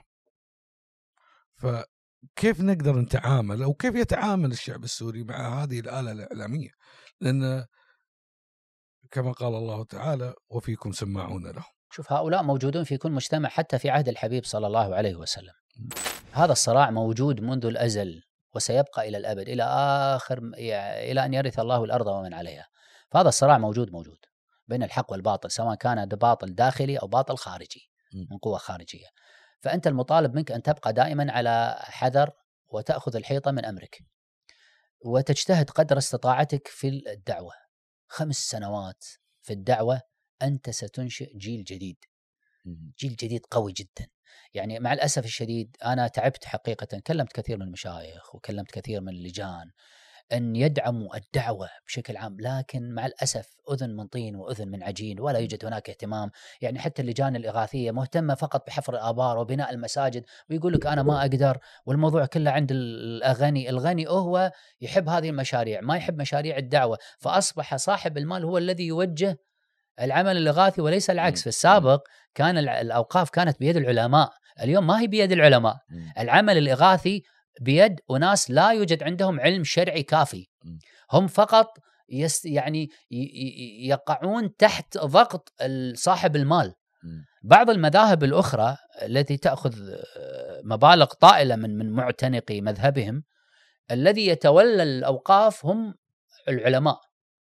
فكيف نقدر نتعامل أو كيف يتعامل الشعب السوري مع هذه الآلة الإعلامية؟ لأن كما قال الله تعالى وفيكم سماعون له. شوف، هؤلاء موجودون في كل مجتمع، حتى في عهد الحبيب صلى الله عليه وسلم. هذا الصراع موجود منذ الأزل وسيبقى إلى الأبد، إلى آخر، إلى أن يرث الله الأرض ومن عليها. فهذا الصراع موجود موجود بين الحق والباطل، سواء كان باطل داخلي أو باطل خارجي من قوة خارجية. فأنت المطالب منك أن تبقى دائما على حذر وتأخذ الحيطة من أمرك وتجتهد قدر استطاعتك في الدعوة. خمس سنوات في الدعوة أنت ستنشئ جيل جديد، جيل جديد قوي جدا. يعني مع الأسف الشديد أنا تعبت حقيقة، كلمت كثير من المشايخ وكلمت كثير من اللجان أن يدعموا الدعوة بشكل عام، لكن مع الأسف أذن من طين وأذن من عجين، ولا يوجد هناك اهتمام. يعني حتى اللجان الإغاثية مهتمة فقط بحفر الآبار وبناء المساجد، ويقول لك أنا ما أقدر، والموضوع كله عند الغني. الغني هو يحب هذه المشاريع، ما يحب مشاريع الدعوة، فأصبح صاحب المال هو الذي يوجه العمل الإغاثي وليس العكس. في السابق كان الأوقاف كانت بيد العلماء، اليوم ما هي بيد العلماء. العمل الإغاثي بيد أناس لا يوجد عندهم علم شرعي كافي، هم فقط يس يعني يقعون تحت ضغط صاحب المال. بعض المذاهب الأخرى التي تأخذ مبالغ طائلة من من معتنقي مذهبهم، الذي يتولى الأوقاف هم العلماء،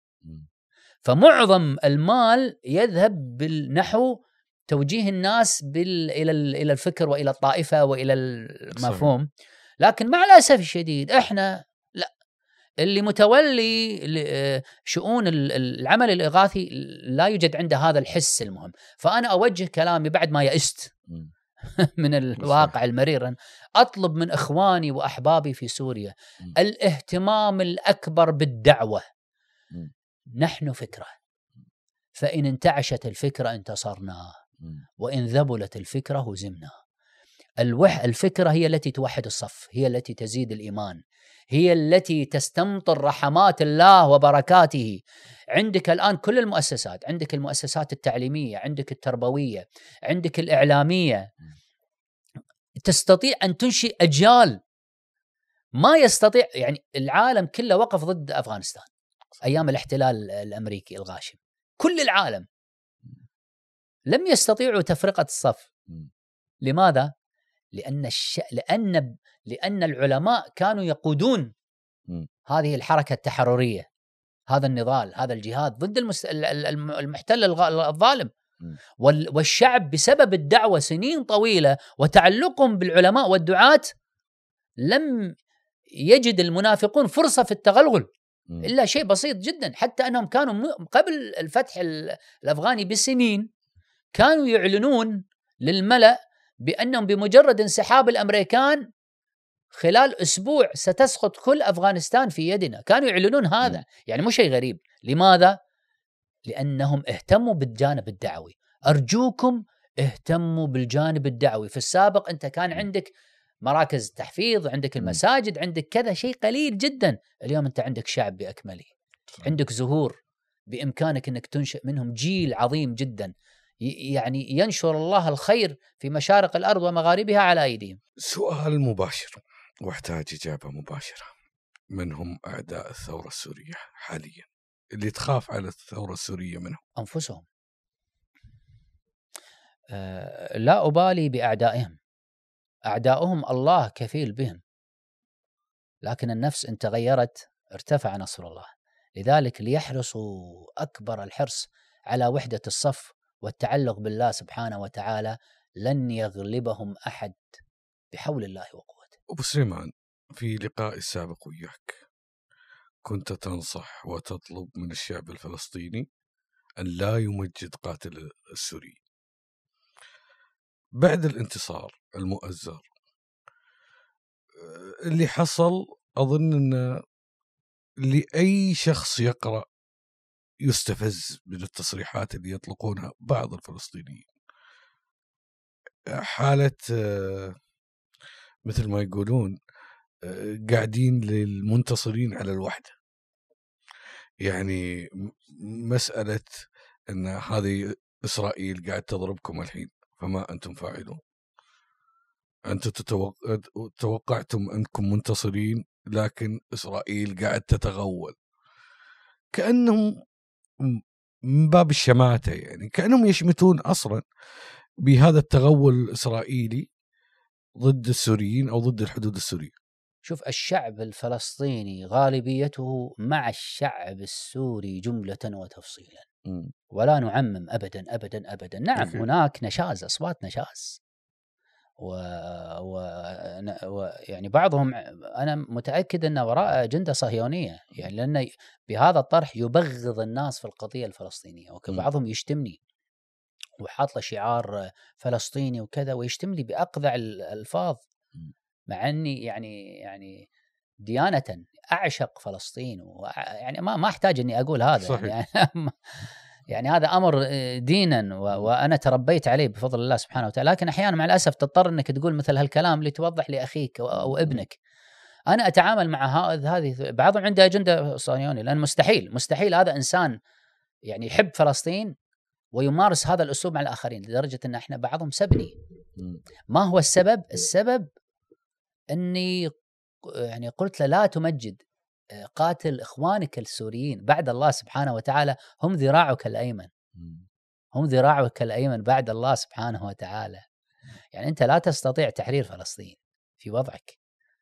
فمعظم المال يذهب بالنحو توجيه الناس بال إلى إلى الفكر وإلى الطائفة وإلى المفهوم. لكن مع الأسف الشديد إحنا لا، اللي متولي شؤون العمل الإغاثي لا يوجد عنده هذا الحس المهم. فأنا أوجه كلامي بعد ما يئست من الواقع المرير، أطلب من إخواني وأحبابي في سوريا الاهتمام الأكبر بالدعوة. نحن فكرة، فإن انتعشت الفكرة انتصرنا، وإن ذبلت الفكرة هزمنا. الوح الفكرة هي التي توحد الصف، هي التي تزيد الإيمان، هي التي تستمطر رحمات الله وبركاته. عندك الآن كل المؤسسات، عندك المؤسسات التعليمية، عندك التربوية، عندك الإعلامية، تستطيع أن تنشئ أجيال ما يستطيع. يعني العالم كله وقف ضد أفغانستان أيام الاحتلال الأمريكي الغاشم، كل العالم لم يستطيعوا تفرقة الصف. لماذا؟ لأن الش... لأن لأن العلماء كانوا يقودون م. هذه الحركة التحررية، هذا النضال، هذا الجهاد ضد المست... المحتل الظالم. وال... والشعب بسبب الدعوة سنين طويلة وتعلقهم بالعلماء والدعاة لم يجد المنافقون فرصة في التغلغل م. إلا شيء بسيط جدا، حتى أنهم كانوا م... قبل الفتح الأفغاني بسنين كانوا يعلنون للملأ بأنهم بمجرد انسحاب الأمريكان خلال أسبوع ستسقط كل أفغانستان في يدنا. كانوا يعلنون هذا م. يعني مش شيء غريب. لماذا؟ لأنهم اهتموا بالجانب الدعوي. أرجوكم اهتموا بالجانب الدعوي. في السابق أنت كان عندك مراكز تحفيظ، عندك المساجد، عندك كذا شيء قليل جدا. اليوم أنت عندك شعب بأكمله، عندك زهور بإمكانك أنك تنشئ منهم جيل عظيم جدا يعني ينشر الله الخير في مشارق الأرض ومغاربها على أيديهم. سؤال مباشر واحتاج إجابة مباشرة، من هم أعداء الثورة السورية حاليا اللي تخاف على الثورة السورية منهم؟ أنفسهم. أه لا أبالي بأعدائهم، أعداؤهم الله كفيل بهم، لكن النفس إن تغيرت ارتفع نصر الله. لذلك ليحرصوا أكبر الحرص على وحدة الصف والتعلق بالله سبحانه وتعالى، لن يغلبهم أحد بحول الله وقوته. أبو سليمان، في لقاء السابق وياك كنت تنصح وتطلب من الشعب الفلسطيني أن لا يمجد قاتل السوري. بعد الانتصار المؤزر اللي حصل، أظن أن لأي شخص يقرأ يستفز من التصريحات اللي يطلقونها بعض الفلسطينيين. حالة مثل ما يقولون قاعدين للمنتصرين على الوحدة، يعني مسألة أن هذه إسرائيل قاعد تضربكم الحين فما أنتم فاعلون، أنتم توقعتم أنكم منتصرين لكن إسرائيل قاعد تتغول، كأنهم من باب الشماتة، يعني كأنهم يشمتون أصلا بهذا التغول الإسرائيلي ضد السوريين أو ضد الحدود السورية. شوف، الشعب الفلسطيني غالبيته مع الشعب السوري جملة وتفصيلا، م. ولا نعمم أبدا أبدا أبدا. نعم okay. هناك نشاز، أصوات نشاز، و... و... و... يعني بعضهم أنا متأكد أن وراء أجندة صهيونية، يعني لأن بهذا الطرح يبغض الناس في القضية الفلسطينية، وبعضهم يشتمني وحاط له شعار فلسطيني وكذا، ويشتمني بأقذع الألفاظ، مع أني يعني يعني ديانة أعشق فلسطين، ويعني ما ما أحتاج أني أقول هذا صحيح. يعني يعني هذا أمر دينا وأنا تربيت عليه بفضل الله سبحانه وتعالى، لكن أحيانا مع الأسف تضطر أنك تقول مثل هالكلام لتوضح لأخيك أو ابنك. أنا أتعامل مع هذه، بعضهم عنده أجندة صهيونية، لأن مستحيل مستحيل هذا إنسان يعني يحب فلسطين ويمارس هذا الأسلوب مع الآخرين، لدرجة أن إحنا بعضهم سبني. ما هو السبب؟ السبب أني يعني قلت له لا تمجد قاتل إخوانك السوريين، بعد الله سبحانه وتعالى هم ذراعك الأيمن، هم ذراعك الأيمن بعد الله سبحانه وتعالى. يعني أنت لا تستطيع تحرير فلسطين في وضعك.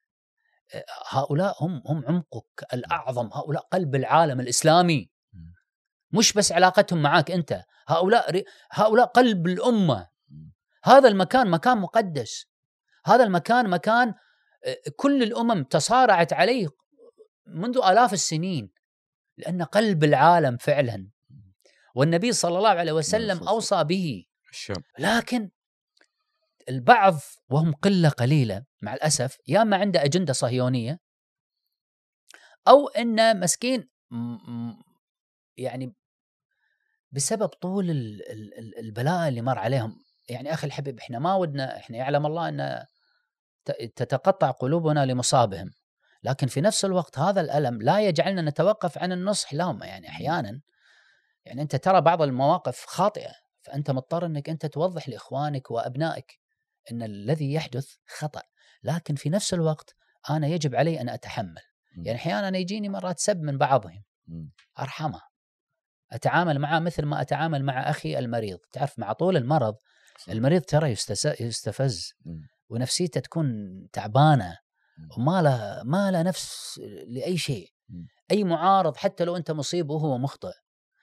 هؤلاء هم هم عمقك الأعظم، هؤلاء قلب العالم الإسلامي، مش بس علاقتهم معاك أنت، هؤلاء هؤلاء قلب الأمة. هذا المكان مكان مقدس، هذا المكان مكان كل الأمم تصارعت عليه منذ آلاف السنين، لأن قلب العالم فعلا، والنبي صلى الله عليه وسلم أوصى به. لكن البعض وهم قلة قليلة مع الأسف، يا ما عنده أجندة صهيونية، أو إن مسكين يعني بسبب طول البلاء اللي مر عليهم. يعني أخي الحبيب، إحنا ما ودنا، إحنا يعلم الله أن تتقطع قلوبنا لمصابهم، لكن في نفس الوقت هذا الألم لا يجعلنا نتوقف عن النصح لهم. يعني أحيانا يعني أنت ترى بعض المواقف خاطئة، فأنت مضطر أنك أنت توضح لإخوانك وأبنائك أن الذي يحدث خطأ، لكن في نفس الوقت أنا يجب علي أن أتحمل. يعني أحيانا يجيني مرات سب من بعضهم، أرحمه، أتعامل معه مثل ما أتعامل مع أخي المريض. تعرف مع طول المرض المريض ترى يستفز ونفسيته تكون تعبانة وما له ما له نفس لأي شيء. أي معارض حتى لو أنت مصيب وهو مخطئ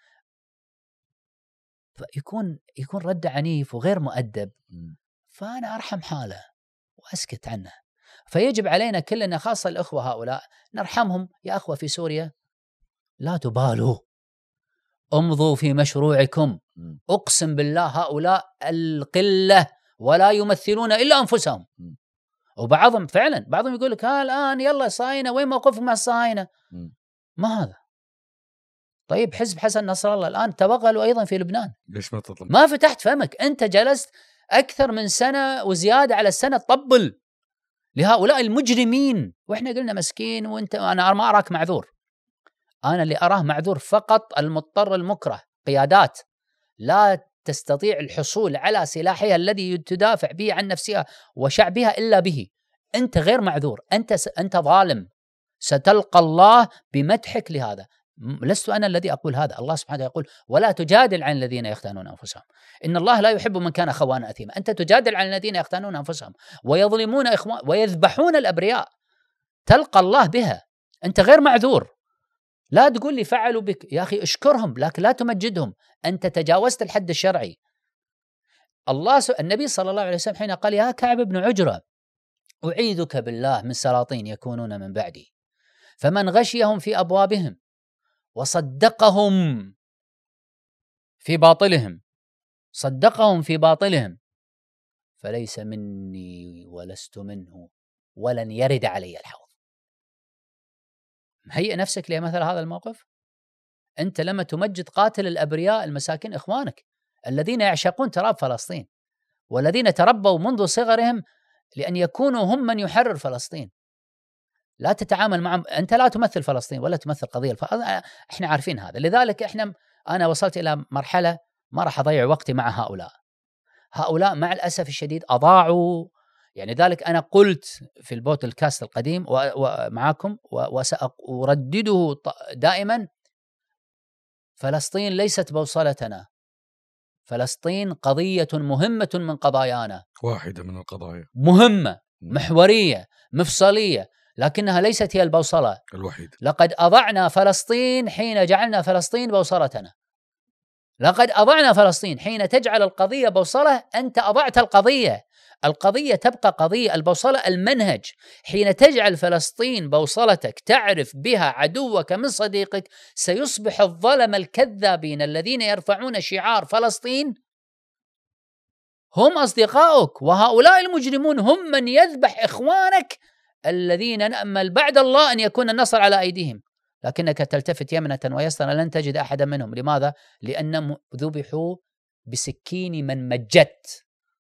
فيكون يكون رد عنيف وغير مؤدب، فأنا أرحم حاله وأسكت عنه. فيجب علينا كلنا، خاصة الأخوة هؤلاء، نرحمهم. يا أخوة في سوريا لا تبالوا، امضوا في مشروعكم. أقسم بالله هؤلاء القلة ولا يمثلون إلا أنفسهم. وبعضهم فعلا بعضهم يقول لك ها الآن يلا صاينة، وين موقفك مع الصاينة؟ ما هذا؟ طيب حزب حسن نصر الله الآن توغلوا أيضا في لبنان، ليش ما تطلب؟ ما فتحت فمك، أنت جلست أكثر من سنة وزيادة على السنة تطبل لهؤلاء المجرمين، وإحنا قلنا مسكين، وأنت أنا ما أراك معذور. أنا اللي أراه معذور فقط المضطر المكره. قيادات لا تستطيع الحصول على سلاحها الذي تدافع به عن نفسها وشعبها إلا به. أنت غير معذور، أنت س... أنت ظالم، ستلقى الله بمدحك لهذا. لست أنا الذي أقول هذا، الله سبحانه يقول ولا تجادل عن الذين يختانون أنفسهم إن الله لا يحب من كان خوانا أثيما. أنت تجادل عن الذين يختانون أنفسهم ويظلمون إخوان ويذبحون الأبرياء، تلقى الله بها. أنت غير معذور. لا تقول لي فعلوا بك، يا أخي اشكرهم لكن لا تمجدهم، أنت تجاوزت الحد الشرعي. الله س... النبي صلى الله عليه وسلم حين قال يا كعب بن عجرة أعيذك بالله من سلاطين يكونون من بعدي فمن غشيهم في أبوابهم وصدقهم في باطلهم صدقهم في باطلهم فليس مني ولست منه ولن يرد علي الحوض. مهيئ نفسك لمثل هذا الموقف. أنت لما تمجد قاتل الأبرياء المساكين إخوانك الذين يعشقون تراب فلسطين والذين تربوا منذ صغرهم لأن يكونوا هم من يحرر فلسطين، لا تتعامل معهم. أنت لا تمثل فلسطين ولا تمثل قضية الف... إحنا عارفين هذا. لذلك إحنا أنا وصلت إلى مرحلة ما راح أضيع وقتي مع هؤلاء. هؤلاء مع الأسف الشديد أضاعوا. يعني ذلك أنا قلت في البودكاست القديم ومعكم وسأردده دائما: فلسطين ليست بوصلتنا، فلسطين قضية مهمة من قضايانا، واحدة من القضايا مهمة محورية مفصلية، لكنها ليست هي البوصلة الوحيد. لقد أضعنا فلسطين حين جعلنا فلسطين بوصلتنا. لقد أضعنا فلسطين حين تجعل القضية بوصلة، أنت أضعت القضية. القضية تبقى قضية، البوصلة المنهج. حين تجعل فلسطين بوصلتك تعرف بها عدوك من صديقك، سيصبح الظلم الكذابين الذين يرفعون شعار فلسطين هم أصدقائك، وهؤلاء المجرمون هم من يذبح إخوانك الذين نأمل بعد الله أن يكون النصر على أيديهم. لكنك تلتفت يمنة ويسرا لن تجد أحدا منهم. لماذا؟ لأنهم ذبحوا بسكين من مجدت.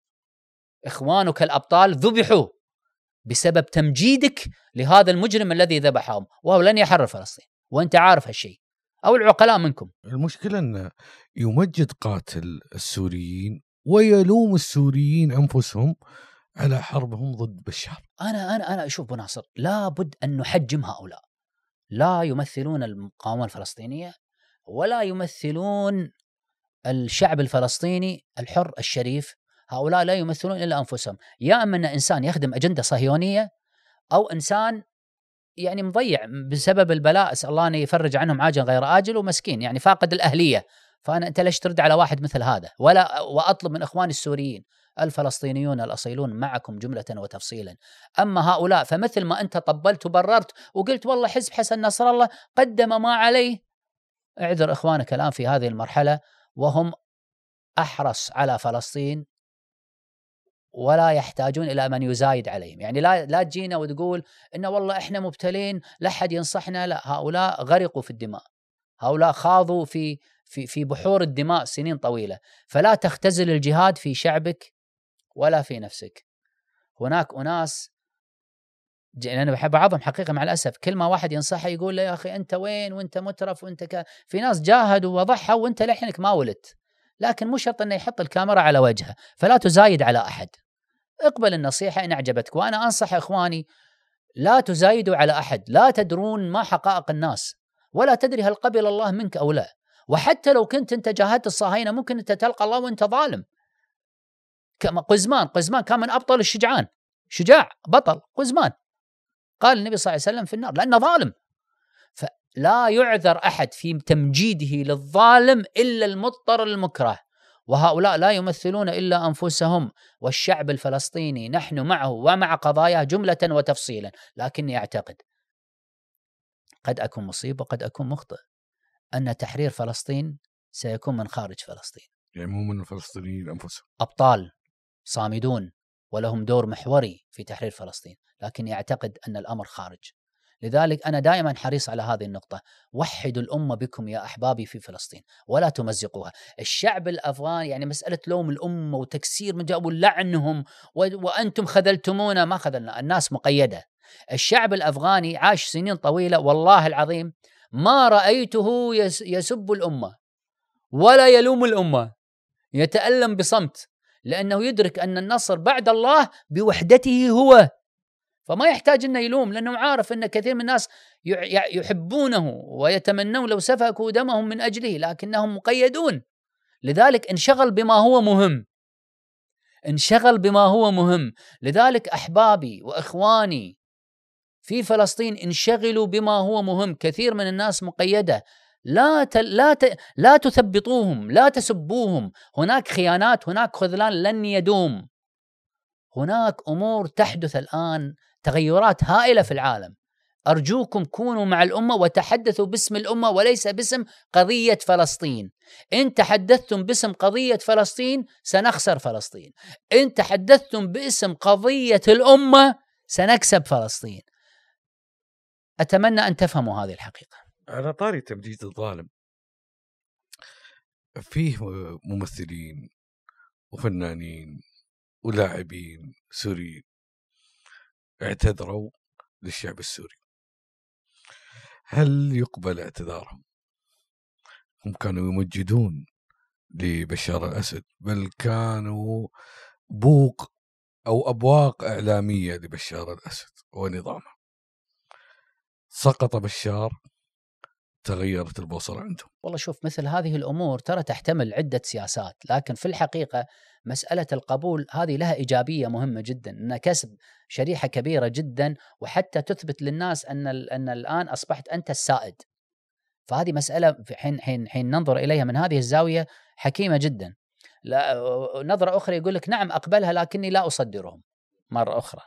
إخوانك الأبطال ذبحوا بسبب تمجيدك لهذا المجرم الذي ذبحهم، وهو لن يحرر فلسطين، وأنت عارف هالشيء، أو العقلاء منكم. المشكلة أن يمجد قاتل السوريين ويلوم السوريين أنفسهم على حربهم ضد بشار. أنا أنا أنا أشوف بناصر لابد أن نحجم هؤلاء. لا يمثلون المقاومة الفلسطينية ولا يمثلون الشعب الفلسطيني الحر الشريف. هؤلاء لا يمثلون إلا أنفسهم. يا أما أن إنسان يخدم أجندة صهيونية، أو إنسان يعني مضيع بسبب البلاء، أسأل الله أن يفرج عنهم عاجل غير آجل، ومسكين يعني فاقد الأهلية. فأنا أنت ليش ترد على واحد مثل هذا؟ ولا وأطلب من إخواني السوريين الفلسطينيون الأصيلون معكم جملة وتفصيلا. أما هؤلاء فمثل ما أنت طبلت وبررت وقلت والله حزب حسن نصر الله قدم ما عليه، اعذر إخوانك الآن في هذه المرحلة وهم أحرص على فلسطين ولا يحتاجون إلى من يزايد عليهم. يعني لا لا تجينا وتقول إن والله إحنا مبتلين لا أحد ينصحنا. لا، هؤلاء غرقوا في الدماء، هؤلاء خاضوا في في في بحور الدماء سنين طويلة. فلا تختزل الجهاد في شعبك ولا في نفسك. هناك أناس أنا بحب بعضهم حقيقة مع الأسف، كل ما واحد ينصحه يقول له يا أخي أنت وين وأنت مترف وأنت ك... في ناس جاهدوا وضحوا وأنت لحنك ما ولدت. لكن مو شرط أنه يحط الكاميرا على وجهه. فلا تزايد على أحد، اقبل النصيحة إن أعجبتك. وأنا أنصح إخواني لا تزايدوا على أحد. لا تدرون ما حقائق الناس، ولا تدري هل قبل الله منك أو لا. وحتى لو كنت أنت جاهدت الصهاينة ممكن أنت تلقى الله وأنت ظالم. كما قزمان قزمان كان من أبطل الشجعان، شجاع بطل قزمان، قال النبي صلى الله عليه وسلم في النار لأنه ظالم. فلا يعذر أحد في تمجيده للظالم إلا المضطر المكره. وهؤلاء لا يمثلون إلا أنفسهم والشعب الفلسطيني. نحن معه ومع قضاياه جملة وتفصيلا. لكني أعتقد قد أكون مصيب وقد أكون مخطئ أن تحرير فلسطين سيكون من خارج فلسطين، يعني مو من الفلسطينيين أنفسهم. أبطال صامدون ولهم دور محوري في تحرير فلسطين، لكن أعتقد أن الأمر خارج. لذلك أنا دائما حريص على هذه النقطة: وحدوا الأمة بكم يا أحبابي في فلسطين ولا تمزقوها. الشعب الأفغاني يعني مسألة لوم الأمة وتكسير من جابوا لعنهم وأنتم خذلتمونا، ما خذلنا، الناس مقيدة. الشعب الأفغاني عاش سنين طويلة والله العظيم ما رأيته يسب الأمة ولا يلوم الأمة، يتألم بصمت، لأنه يدرك أن النصر بعد الله بوحدته هو، فما يحتاج أنه يلوم، لأنه عارف أن كثير من الناس يحبونه ويتمنون لو سفكوا دمهم من أجله، لكنهم مقيدون. لذلك انشغل بما هو مهم، انشغل بما هو مهم. لذلك أحبابي وإخواني في فلسطين انشغلوا بما هو مهم. كثير من الناس مقيدة، لا ت... لا ت... لا تثبطوهم، لا تسبوهم. هناك خيانات، هناك خذلان لن يدوم. هناك أمور تحدث الآن، تغيرات هائلة في العالم. أرجوكم كونوا مع الأمة وتحدثوا باسم الأمة وليس باسم قضية فلسطين. إن تحدثتم باسم قضية فلسطين سنخسر فلسطين، إن تحدثتم باسم قضية الأمة سنكسب فلسطين. أتمنى أن تفهموا هذه الحقيقة. على طاري تمجيد الظالم، فيه ممثلين وفنانين ولاعبين سوريين اعتذروا للشعب السوري، هل يقبل اعتذارهم؟ هم كانوا يمجدون لبشار الأسد، بل كانوا بوق أو أبواق إعلامية لبشار الأسد ونظامه. سقط بشار، تغيرت البوصلة عندهم. والله شوف، مثل هذه الأمور ترى تحتمل عدة سياسات، لكن في الحقيقة مسألة القبول هذه لها إيجابية مهمة جدا، أنها كسب شريحة كبيرة جدا، وحتى تثبت للناس أن أن الآن أصبحت أنت السائد. فهذه مسألة حين حين حين ننظر إليها من هذه الزاوية حكيمة جدا. لا نظرة أخرى يقول لك نعم أقبلها لكني لا أصدرهم مرة أخرى.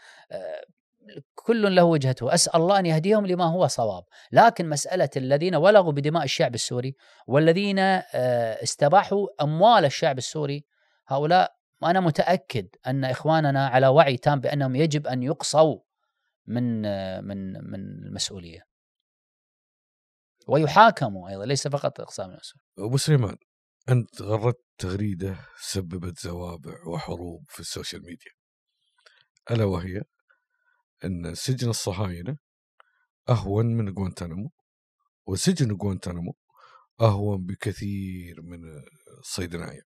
كل له وجهته، أسأل الله أن يهديهم لما هو صواب. لكن مسألة الذين ولغوا بدماء الشعب السوري والذين استباحوا أموال الشعب السوري، هؤلاء أنا متأكد أن إخواننا على وعي تام بأنهم يجب أن يقصوا من من من المسؤولية ويحاكموا أيضا، ليس فقط إقصاء المسؤولية. أبو سليمان، أنت غردت تغريدة سببت زوابع وحروب في السوشيال ميديا، ألا وهي أن سجن الصهاينة أهون من غوانتانامو، وسجن غوانتانامو أهون بكثير من الصيدناية.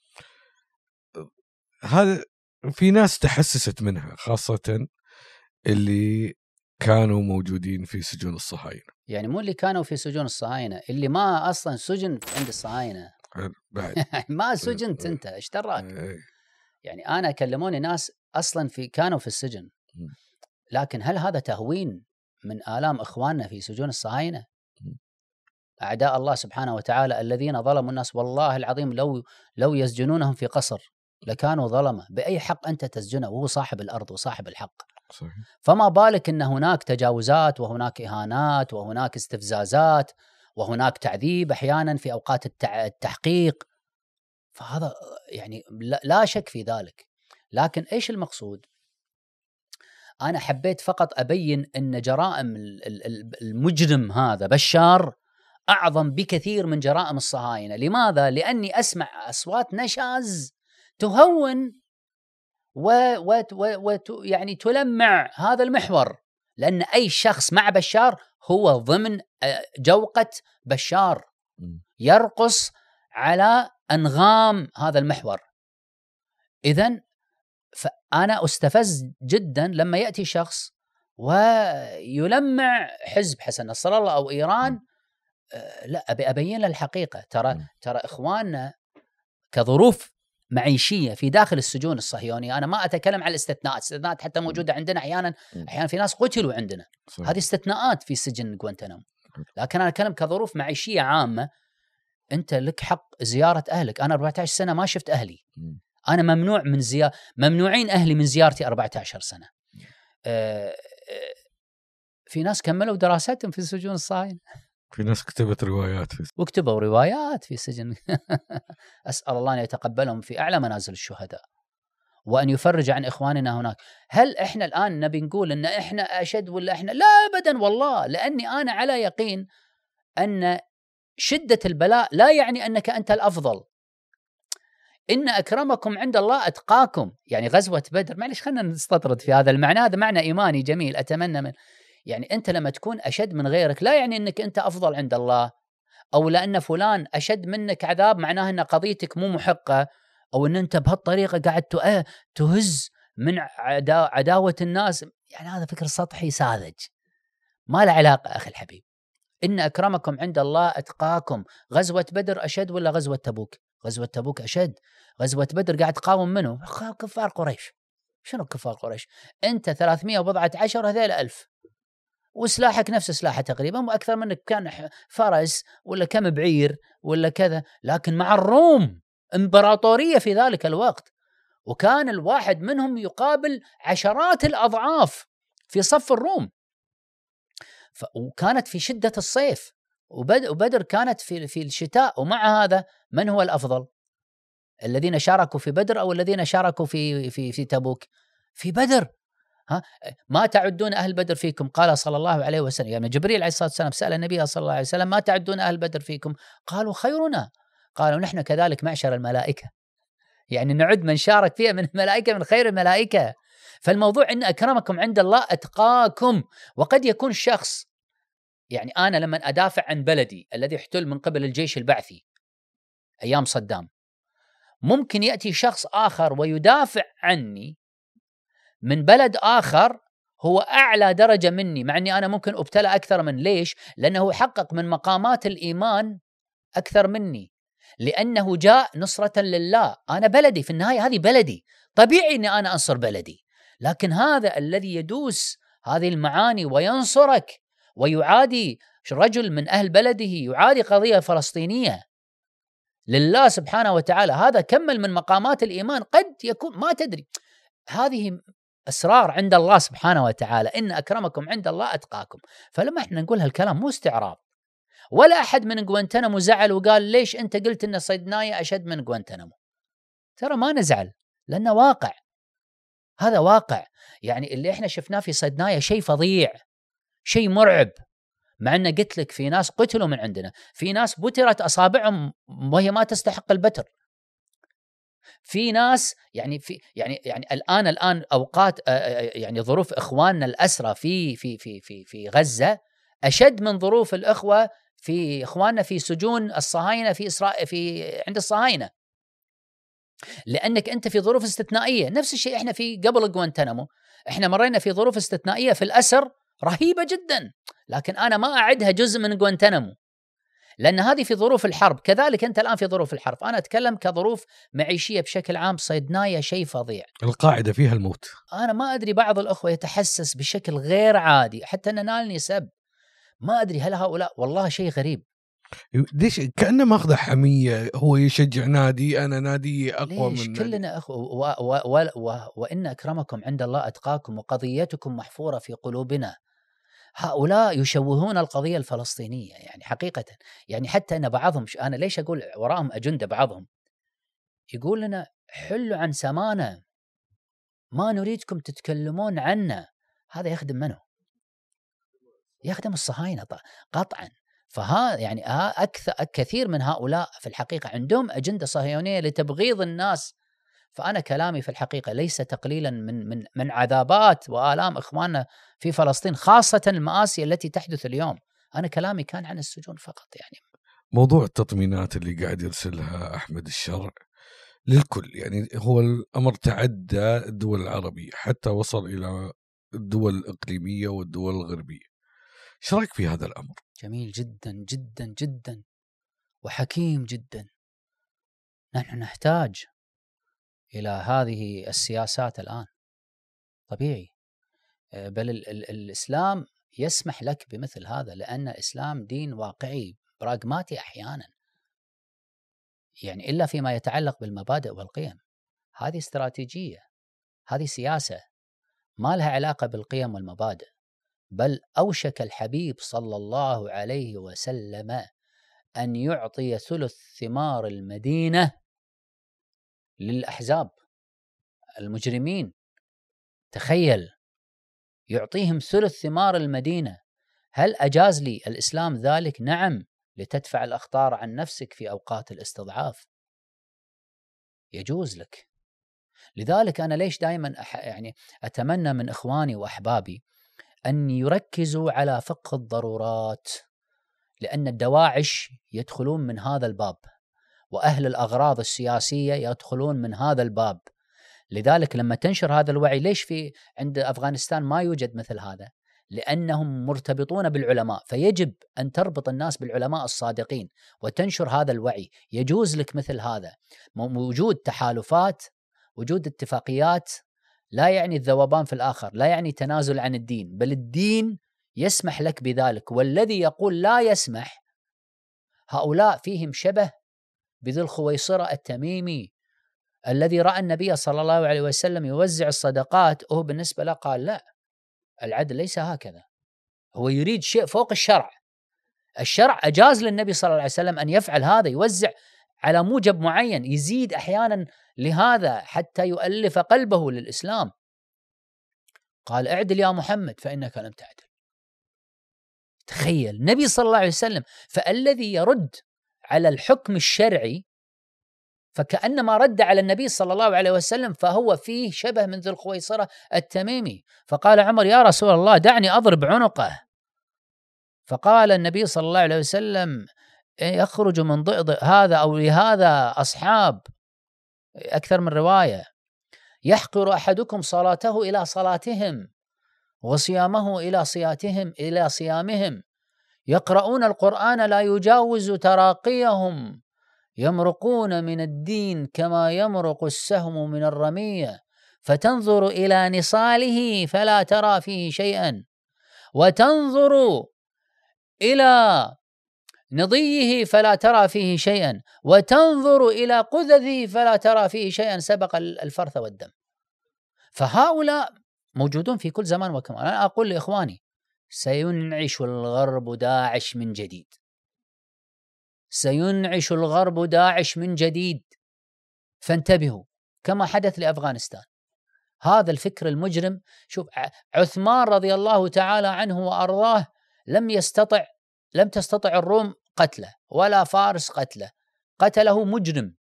هذا في ناس تحسست منها، خاصة اللي كانوا موجودين في سجون الصهاينة. يعني مو اللي كانوا في سجون الصهاينة، اللي ما أصلا سجن عند الصهاينة بعد ما سجنت أنت، إيش دراك؟ يعني أنا كلموني ناس أصلا في كانوا في السجن، لكن هل هذا تهوين من آلام إخواننا في سجون الصهاينة؟ أعداء الله سبحانه وتعالى الذين ظلموا الناس، والله العظيم لو لو يسجنونهم في قصر لكانوا ظلمة. بأي حق أنت تسجنه وهو صاحب الأرض وصاحب الحق؟ صحيح. فما بالك أن هناك تجاوزات وهناك إهانات وهناك استفزازات وهناك تعذيب أحيانا في أوقات التحقيق. فهذا يعني لا شك في ذلك. لكن إيش المقصود؟ أنا حبيت فقط أبين أن جرائم المجرم هذا بشار أعظم بكثير من جرائم الصهاينة. لماذا؟ لأني أسمع أصوات نشاز تهون و... و... و... و... يعني تلمع هذا المحور، لأن أي شخص مع بشار هو ضمن جوقة بشار، يرقص على أنغام هذا المحور. إذن فأنا أستفز جدا لما يأتي شخص ويلمع حزب حسن نصر الله أو إيران. لا، أبي أبين له الحقيقة. ترى ترى إخواننا كظروف معيشية في داخل السجون الصهيونية، أنا ما أتكلم عن الاستثناءات، استثناءات حتى موجودة عندنا أحيانا، أحيانا في ناس قتلوا عندنا، هذه استثناءات في سجن غوانتانامو. لكن أنا أتكلم كظروف معيشية عامة. أنت لك حق زيارة أهلك. أنا أربعة عشر سنة ما شفت أهلي، أنا ممنوع من زيارة، ممنوعين أهلي من زيارتي أربعة عشر سنة. أه أه في ناس كملوا دراساتهم في سجون الصهاينة، في ناس كتبت روايات في وكتبوا روايات في سجن. أسأل الله أن يتقبلهم في أعلى منازل الشهداء وأن يفرج عن إخواننا هناك. هل إحنا الآن نبي نقول أن إحنا أشد ولا إحنا؟ لا أبدا والله، لأني أنا على يقين أن شدة البلاء لا يعني أنك أنت الأفضل. إن أكرمكم عند الله أتقاكم. يعني غزوة بدر، معلش خلنا نستطرد في هذا المعنى، هذا معنى إيماني جميل أتمنى من يعني أنت لما تكون أشد من غيرك لا يعني أنك أنت أفضل عند الله، أو لأن فلان أشد منك عذاب معناه أن قضيتك مو محقة، أو أن أنت بهالطريقة قاعد تهز من عداوة الناس. يعني هذا فكر سطحي ساذج ما له علاقة أخي الحبيب. إن أكرمكم عند الله أتقاكم. غزوة بدر أشد ولا غزوة تبوك؟ غزوة تبوك أشد. غزوة بدر قاعد تقاوم منه كفار قريش. شنو كفار قريش؟ أنت ثلاثمائة وبضعة عشر، هذيل ألف، وسلاحك نفس سلاحه تقريبا، وأكثر منك كان فرس ولا كم بعير ولا كذا، لكن مع الروم إمبراطورية في ذلك الوقت، وكان الواحد منهم يقابل عشرات الأضعاف في صف الروم. ف... وكانت في شدة الصيف، وبدر, وبدر كانت في في الشتاء. ومع هذا من هو الأفضل؟ الذين شاركوا في بدر أو الذين شاركوا في في في تبوك؟ في بدر. ها ما تعدون أهل بدر فيكم؟ قال صلى الله عليه وسلم، يعني جبريل عليه الصلاة والسلام سأل النبي صلى الله عليه وسلم ما تعدون أهل بدر فيكم؟ قالوا خيرنا. قالوا نحن كذلك معشر الملائكة، يعني نعد من شارك فيها من الملائكة من خير الملائكة. فالموضوع إن أكرمكم عند الله أتقاكم. وقد يكون الشخص، يعني أنا لما أدافع عن بلدي الذي احتل من قبل الجيش البعثي أيام صدام، ممكن يأتي شخص آخر ويدافع عني من بلد آخر هو أعلى درجة مني، مع أني أنا ممكن أبتلى أكثر من. ليش؟ لأنه حقق من مقامات الإيمان أكثر مني، لأنه جاء نصرة لله. أنا بلدي في النهاية، هذه بلدي، طبيعي أني أنا أنصر بلدي. لكن هذا الذي يدوس هذه المعاني وينصرك ويعادي رجل من أهل بلده، يعادي قضية فلسطينية لله سبحانه وتعالى، هذا كمل من مقامات الإيمان. قد يكون ما تدري، هذه أسرار عند الله سبحانه وتعالى. إن أكرمكم عند الله أتقاكم. فلما احنا نقول هالكلام مو استعراض، ولا أحد من غوانتنامو زعل وقال ليش أنت قلت إن صيدنايا أشد من غوانتنامو. ترى ما نزعل، لأنه واقع، هذا واقع. يعني اللي احنا شفناه في صيدنايا شيء فظيع، شيء مرعب. مع أن قلت لك في ناس قتلوا من عندنا، في ناس بترت أصابعهم وهي ما تستحق البتر، في ناس يعني في يعني يعني الآن الآن أوقات يعني ظروف إخواننا الأسرى في في في في في غزة أشد من ظروف الأخوة في إخواننا في سجون الصهاينة في إسرائيل في عند الصهاينة، لأنك أنت في ظروف استثنائية. نفس الشيء إحنا في قبل غوانتنامو، إحنا مرينا في ظروف استثنائية في الأسر رهيبة جدا، لكن أنا ما أعدها جزء من غوانتنامو، لأن هذه في ظروف الحرب. كذلك أنت الآن في ظروف الحرب. أنا أتكلم كظروف معيشية بشكل عام. صيدنايا شيء فظيع، القاعدة فيها الموت. أنا ما أدري، بعض الأخوة يتحسس بشكل غير عادي، حتى أن نالني سب، ما أدري هل هؤلاء، والله شيء غريب. ليش كأنه ماخذ حمية، هو يشجع نادي، أنا نادي أقوى ليش؟ من كلنا أخوة، و و و و وإن أكرمكم عند الله أتقاكم، وقضيتكم محفورة في قلوبنا. هؤلاء يشوهون القضية الفلسطينية يعني حقيقة. يعني حتى أن بعضهم، أنا ليش أقول وراهم أجندة، بعضهم يقول لنا حلوا عن سمانا، ما نريدكم تتكلمون عنا. هذا يخدم منه؟ يخدم الصهاينة قطعا. فها يعني أكثر كثير من هؤلاء في الحقيقة عندهم أجندة صهيونية لتبغيض الناس. فأنا كلامي في الحقيقة ليس تقليلا من من من عذابات وآلام إخواننا في فلسطين، خاصة المآسي التي تحدث اليوم. أنا كلامي كان عن السجون فقط. يعني موضوع التطمينات اللي قاعد يرسلها أحمد الشرع للكل، يعني هو الأمر تعدى الدول العربية حتى وصل إلى الدول الإقليمية والدول الغربية. ايش رايك في هذا الأمر؟ جميل جدا جدا جدا وحكيم جدا. نحن نحتاج إلى هذه السياسات الآن، طبيعي. بل ال ال الإسلام يسمح لك بمثل هذا، لأن الإسلام دين واقعي براغماتي أحيانا، يعني إلا فيما يتعلق بالمبادئ والقيم. هذه استراتيجية، هذه سياسة ما لها علاقة بالقيم والمبادئ. بل أوشك الحبيب صلى الله عليه وسلم أن يعطي ثلث ثمار المدينة للأحزاب المجرمين. تخيل، يعطيهم ثلث ثمار المدينة. هل أجاز لي الإسلام ذلك؟ نعم، لتدفع الأخطار عن نفسك في أوقات الاستضعاف، يجوز لك. لذلك أنا ليش دائما أح يعني أتمنى من إخواني وأحبابي أن يركزوا على فقه الضرورات، لأن الدواعش يدخلون من هذا الباب، وأهل الأغراض السياسية يدخلون من هذا الباب. لذلك لما تنشر هذا الوعي، ليش في عند أفغانستان ما يوجد مثل هذا؟ لأنهم مرتبطون بالعلماء، فيجب أن تربط الناس بالعلماء الصادقين وتنشر هذا الوعي. يجوز لك مثل هذا، وجود تحالفات، وجود اتفاقيات، لا يعني الذوبان في الآخر، لا يعني تنازل عن الدين، بل الدين يسمح لك بذلك. والذي يقول لا يسمح، هؤلاء فيهم شبه بذي الخويصرة التميمي الذي رأى النبي صلى الله عليه وسلم يوزع الصدقات، وهو بالنسبة له قال لا، العدل ليس هكذا، هو يريد شيء فوق الشرع. الشرع أجاز للنبي صلى الله عليه وسلم أن يفعل هذا، يوزع على موجب معين، يزيد أحيانا لهذا حتى يؤلف قلبه للإسلام. قال اعدل يا محمد فإنك لم تعدل. تخيل النبي صلى الله عليه وسلم. فالذي يرد على الحكم الشرعي فكأنما رد على النبي صلى الله عليه وسلم، فهو فيه شبه من ذي الخويصرة التميمي. فقال عمر يا رسول الله دعني أضرب عنقه. فقال النبي صلى الله عليه وسلم يخرج من ضئضئ هذا أو لهذا أصحاب، أكثر من رواية، يحقر أحدكم صلاته إلى صلاتهم وصيامه إلى صياتهم إلى صيامهم، يقرؤون القرآن لا يجاوز تراقيهم، يمرقون من الدين كما يمرق السهم من الرمية، فتنظر إلى نصاله فلا ترى فيه شيئا، وتنظر إلى نضيه فلا ترى فيه شيئا، وتنظر إلى قذذه فلا ترى فيه شيئا، سبق الفرث والدم. فهؤلاء موجودون في كل زمان وكمان. أنا أقول لإخواني سينعش الغرب داعش من جديد، سينعش الغرب داعش من جديد، فانتبهوا كما حدث لأفغانستان. هذا الفكر المجرم. شوف عثمان رضي الله تعالى عنه وأرضاه لم يستطع لم تستطع الروم قتله ولا فارس قتله، قتله مجرم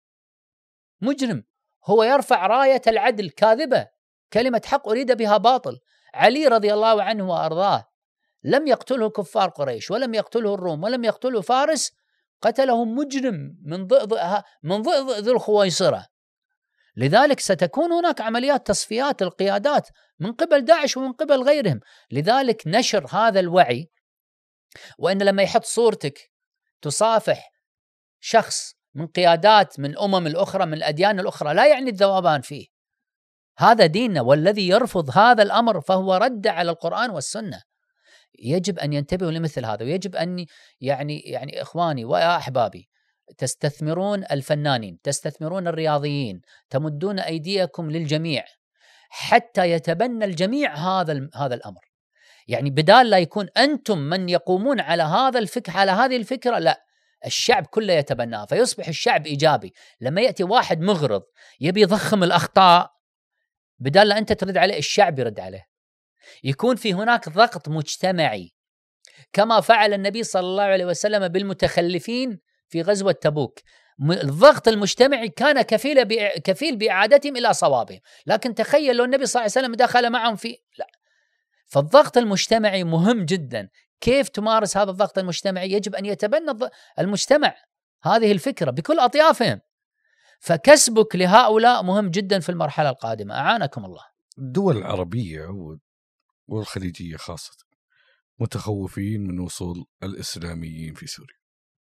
مجرم هو يرفع راية العدل كاذبة، كلمة حق أريد بها باطل. علي رضي الله عنه وأرضاه لم يقتله كفار قريش ولم يقتله الروم ولم يقتله فارس، قتله مجرم من ضئضئ من ضئضئ ذي الخويصرة. لذلك ستكون هناك عمليات تصفيات القيادات من قبل داعش ومن قبل غيرهم. لذلك نشر هذا الوعي، وإن لما يحط صورتك تصافح شخص من قيادات من الأمم الأخرى من الأديان الأخرى لا يعني الذوبان فيه، هذا ديننا. والذي يرفض هذا الأمر فهو رد على القرآن والسنة. يجب أن ينتبهوا لمثل هذا، ويجب أن يعني يعني إخواني ويا أحبابي تستثمرون الفنانين، تستثمرون الرياضيين، تمدون أيديكم للجميع حتى يتبنى الجميع هذا هذا الأمر. يعني بدال لا يكون أنتم من يقومون على هذا الفكر على هذه الفكرة، لا، الشعب كله يتبناها، فيصبح الشعب إيجابي. لما يأتي واحد مغرض يبي يضخم الأخطاء، بدال لا أنت ترد عليه الشعب يرد عليه. يكون في هناك ضغط مجتمعي كما فعل النبي صلى الله عليه وسلم بالمتخلفين في غزوة تبوك. الضغط المجتمعي كان كفيل كفيل بإعادتهم إلى صوابهم. لكن تخيل لو النبي صلى الله عليه وسلم دخل معهم في لا. فالضغط المجتمعي مهم جدا. كيف تمارس هذا الضغط المجتمعي؟ يجب أن يتبنى المجتمع هذه الفكرة بكل أطيافهم. فكسبك لهؤلاء مهم جدا في المرحلة القادمة. أعانكم الله. الدول العربية والخليجية خاصة متخوفين من وصول الإسلاميين في سوريا،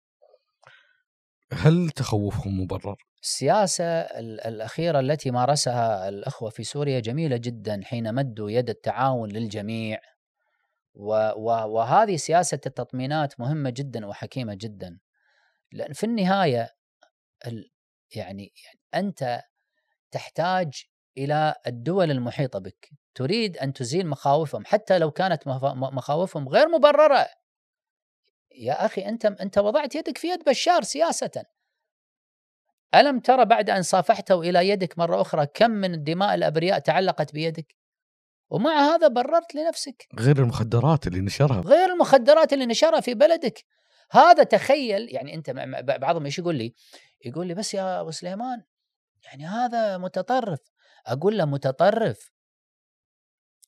هل تخوفهم مبرر؟ السياسة الأخيرة التي مارسها الأخوة في سوريا جميلة جدا، حين مدوا يد التعاون للجميع، وهذه سياسة التطمينات مهمة جدا وحكيمة جدا. لأن في النهاية يعني أنت تحتاج إلى الدول المحيطة بك، تريد أن تزيل مخاوفهم حتى لو كانت مخاوفهم غير مبررة. يا أخي أنت أنت وضعت يدك في يد بشار سياسة، ألم ترى بعد أن صافحته إلى يدك مرة أخرى كم من الدماء الأبرياء تعلقت بيدك؟ ومع هذا بررت لنفسك. غير المخدرات اللي نشرها غير المخدرات اللي نشرها في بلدك. هذا تخيل يعني أنت، بعضهم إيش يقول لي؟ يقول لي بس يا أبو سليمان يعني هذا متطرف. أقول له متطرف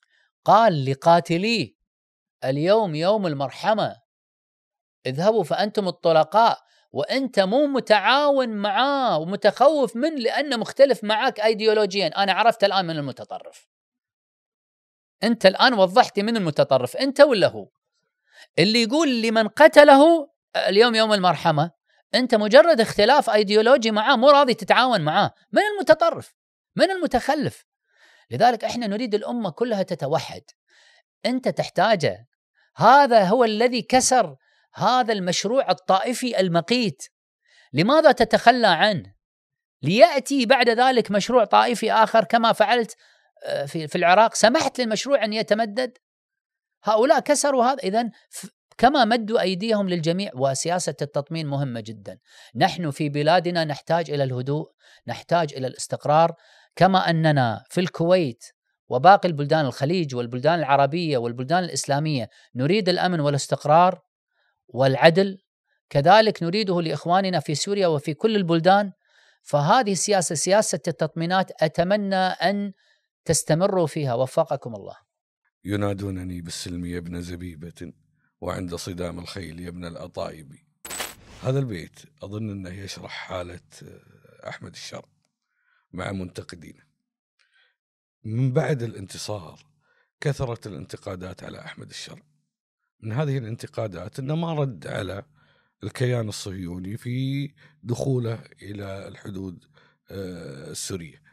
قال لقاتليه اليوم يوم المرحمة، اذهبوا فأنتم الطلقاء، وأنت مو متعاون معاه ومتخوف منه لأنه مختلف معك أيديولوجيا. أنا عرفت الآن من المتطرف، أنت الآن وضحت من المتطرف، أنت ولا هو اللي يقول لمن قتله اليوم يوم المرحمة؟ أنت مجرد اختلاف أيديولوجي معاه، مو راضي تتعاون معاه. من المتطرف؟ من المتخلف؟ لذلك احنا نريد الأمة كلها تتوحد. أنت تحتاجه. هذا هو الذي كسر هذا المشروع الطائفي المقيت. لماذا تتخلى عنه ليأتي بعد ذلك مشروع طائفي آخر كما فعلت في في العراق؟ سمحت للمشروع أن يتمدد. هؤلاء كسروا هذا. إذن كما مدوا أيديهم للجميع. وسياسة التطمين مهمة جدا. نحن في بلادنا نحتاج إلى الهدوء، نحتاج إلى الاستقرار، كما أننا في الكويت وباقي البلدان الخليج والبلدان العربية والبلدان الإسلامية نريد الأمن والاستقرار والعدل، كذلك نريده لإخواننا في سوريا وفي كل البلدان. فهذه السياسة، سياسة التطمينات، أتمنى أن تستمروا فيها. وفقكم الله. ينادونني بالسلم يا ابن زبيبة، وعند صدام الخيل يا ابن الأطايب. هذا البيت أظن أنه يشرح حالة أحمد الشرع مع منتقدينه. من بعد الانتصار كثرت الانتقادات على أحمد الشرع. من هذه الانتقادات أنه ما رد على الكيان الصهيوني في دخوله إلى الحدود السورية.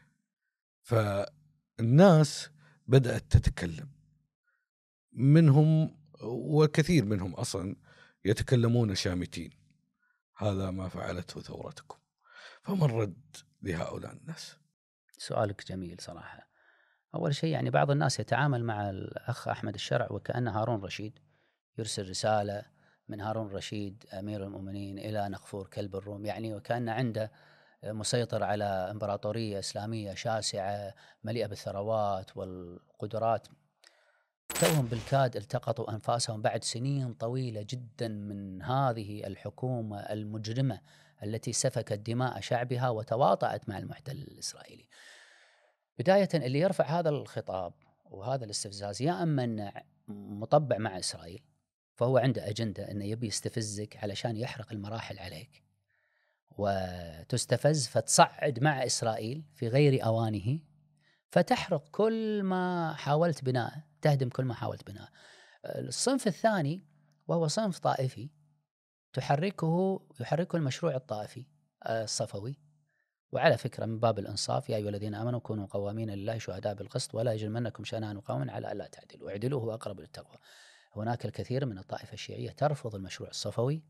فالناس بدأت تتكلم، منهم وكثير منهم أصلا يتكلمون شامتين. هذا ما فعلته ثورتكم. فمن رد لهؤلاء الناس؟ سؤالك جميل صراحة. أول شيء يعني بعض الناس يتعامل مع الأخ أحمد الشرع وكأنه هارون رشيد، يرسل رسالة من هارون رشيد أمير المؤمنين إلى نخفور كلب الروم، يعني وكأن عنده مسيطر على إمبراطورية إسلامية شاسعة مليئة بالثروات والقدرات. توهم بالكاد التقطوا أنفاسهم بعد سنين طويلة جدا من هذه الحكومة المجرمة التي سفكت دماء شعبها وتواطأت مع المحتل الإسرائيلي. بداية اللي يرفع هذا الخطاب وهذا الاستفزاز يا أما مطبع مع إسرائيل، فهو عنده أجندة أنه يبي يستفزك علشان يحرق المراحل عليك وتستفز فتصعد مع إسرائيل في غير أوانه، فتحرق كل ما حاولت بناءه، تهدم كل ما حاولت بناءه. الصنف الثاني وهو صنف طائفي تحركه يحركه المشروع الطائفي الصفوي. وعلى فكرة من باب الإنصاف، يا أيها الذين آمنوا كونوا قوامين لله شهداء بالقسط ولا يجرمنكم شنآن قوم على ألا تعدلوا اعدلوا هو أقرب للتقوى. هناك الكثير من الطائفة الشيعية ترفض المشروع الصفوي،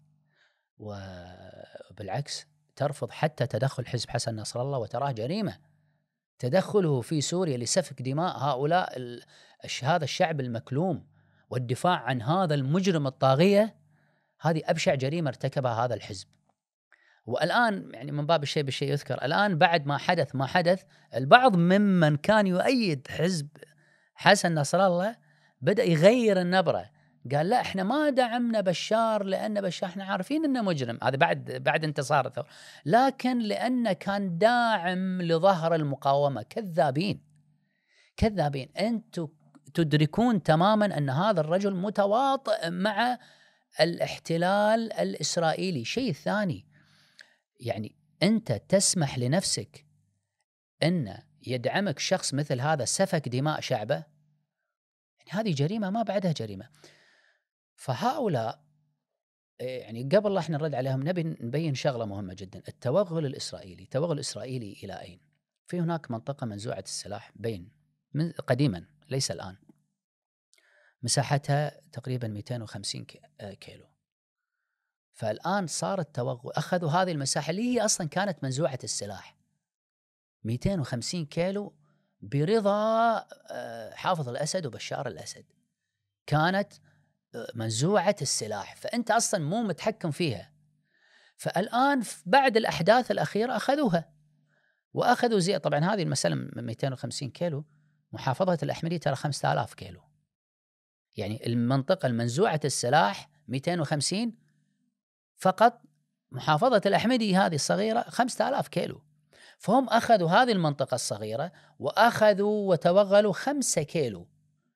وبالعكس ترفض حتى تدخل حزب حسن نصر الله، وتراه جريمة تدخله في سوريا لسفك دماء هؤلاء هذا الشعب المكلوم والدفاع عن هذا المجرم الطاغية. هذه أبشع جريمة ارتكبها هذا الحزب. والآن يعني من باب الشيء بالشيء يذكر، الآن بعد ما حدث ما حدث، البعض ممن كان يؤيد حزب حسن نصر الله بدأ يغير النبرة. قال لا احنا ما دعمنا بشار لأن بشار احنا عارفين انه مجرم، هذا بعد بعد انتصار الثورة، لكن لأنه كان داعم لظهر المقاومة. كذابين كذابين. أنتم تدركون تماما أن هذا الرجل متواطئ مع الاحتلال الإسرائيلي. شيء ثاني، يعني أنت تسمح لنفسك أن يدعمك شخص مثل هذا سفك دماء شعبه، يعني هذه جريمة ما بعدها جريمة. فهؤلاء يعني قبل الله احنا نرد عليهم نبي نبين شغلة مهمة جدا. التوغل الإسرائيلي، التوغل الإسرائيلي إلى أين؟ في هناك منطقة منزوعة السلاح بين من قديما ليس الآن، مساحتها تقريبا مئتين وخمسين كيلو. فالآن صار التوغل، أخذوا هذه المساحة اللي هي أصلا كانت منزوعة السلاح مئتين وخمسين كيلو برضا حافظ الأسد وبشار الأسد، كانت منزوعة السلاح، فأنت أصلا مو متحكم فيها. فالآن بعد الأحداث الأخيرة أخذوها وأخذوا زي طبعا هذه المسألة من مئتين وخمسين كيلو، محافظة الأحمدية ترى خمسة آلاف كيلو، يعني المنطقة المنزوعة السلاح مئتين وخمسين فقط، محافظة الأحمدية هذه الصغيرة خمسة آلاف كيلو. فهم أخذوا هذه المنطقة الصغيرة وأخذوا وتوغلوا خمسة كيلو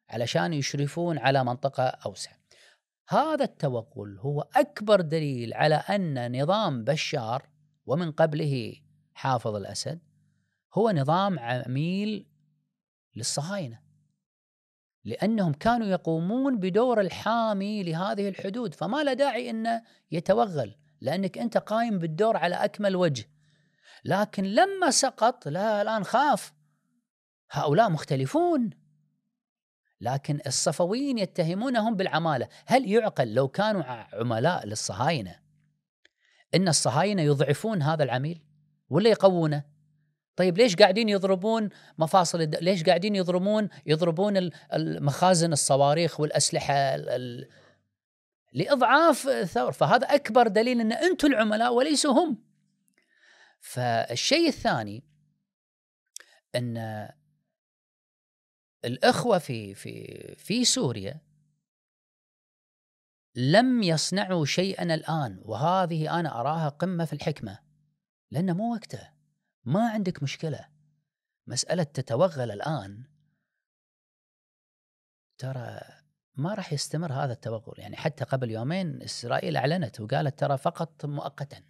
علشان يشرفون على منطقة أوسع. هذا التوغل هو أكبر دليل على أن نظام بشار ومن قبله حافظ الأسد هو نظام عميل للصهاينة، لأنهم كانوا يقومون بدور الحامي لهذه الحدود، فما لا داعي أنه يتوغل لأنك أنت قايم بالدور على أكمل وجه. لكن لما سقط لا الآن خاف، هؤلاء مختلفون، لكن الصفويين يتهمونهم بالعمالة. هل يعقل لو كانوا عملاء للصهاينة إن الصهاينة يضعفون هذا العميل ولا يقوونه؟ طيب ليش قاعدين يضربون مفاصل الد... ليش قاعدين يضربون يضربون المخازن الصواريخ والأسلحة ال... ال... لإضعاف الثورة؟ فهذا أكبر دليل أن أنتم العملاء وليسوا هم. فالشيء الثاني أن الأخوة في في في سوريا لم يصنعوا شيئا الآن، وهذه أنا أراها قمة في الحكمة، لأن مو وقته. ما عندك مشكلة مسألة تتوغل الآن، ترى ما راح يستمر هذا التوغل. يعني حتى قبل يومين إسرائيل أعلنت وقالت ترى فقط مؤقتا.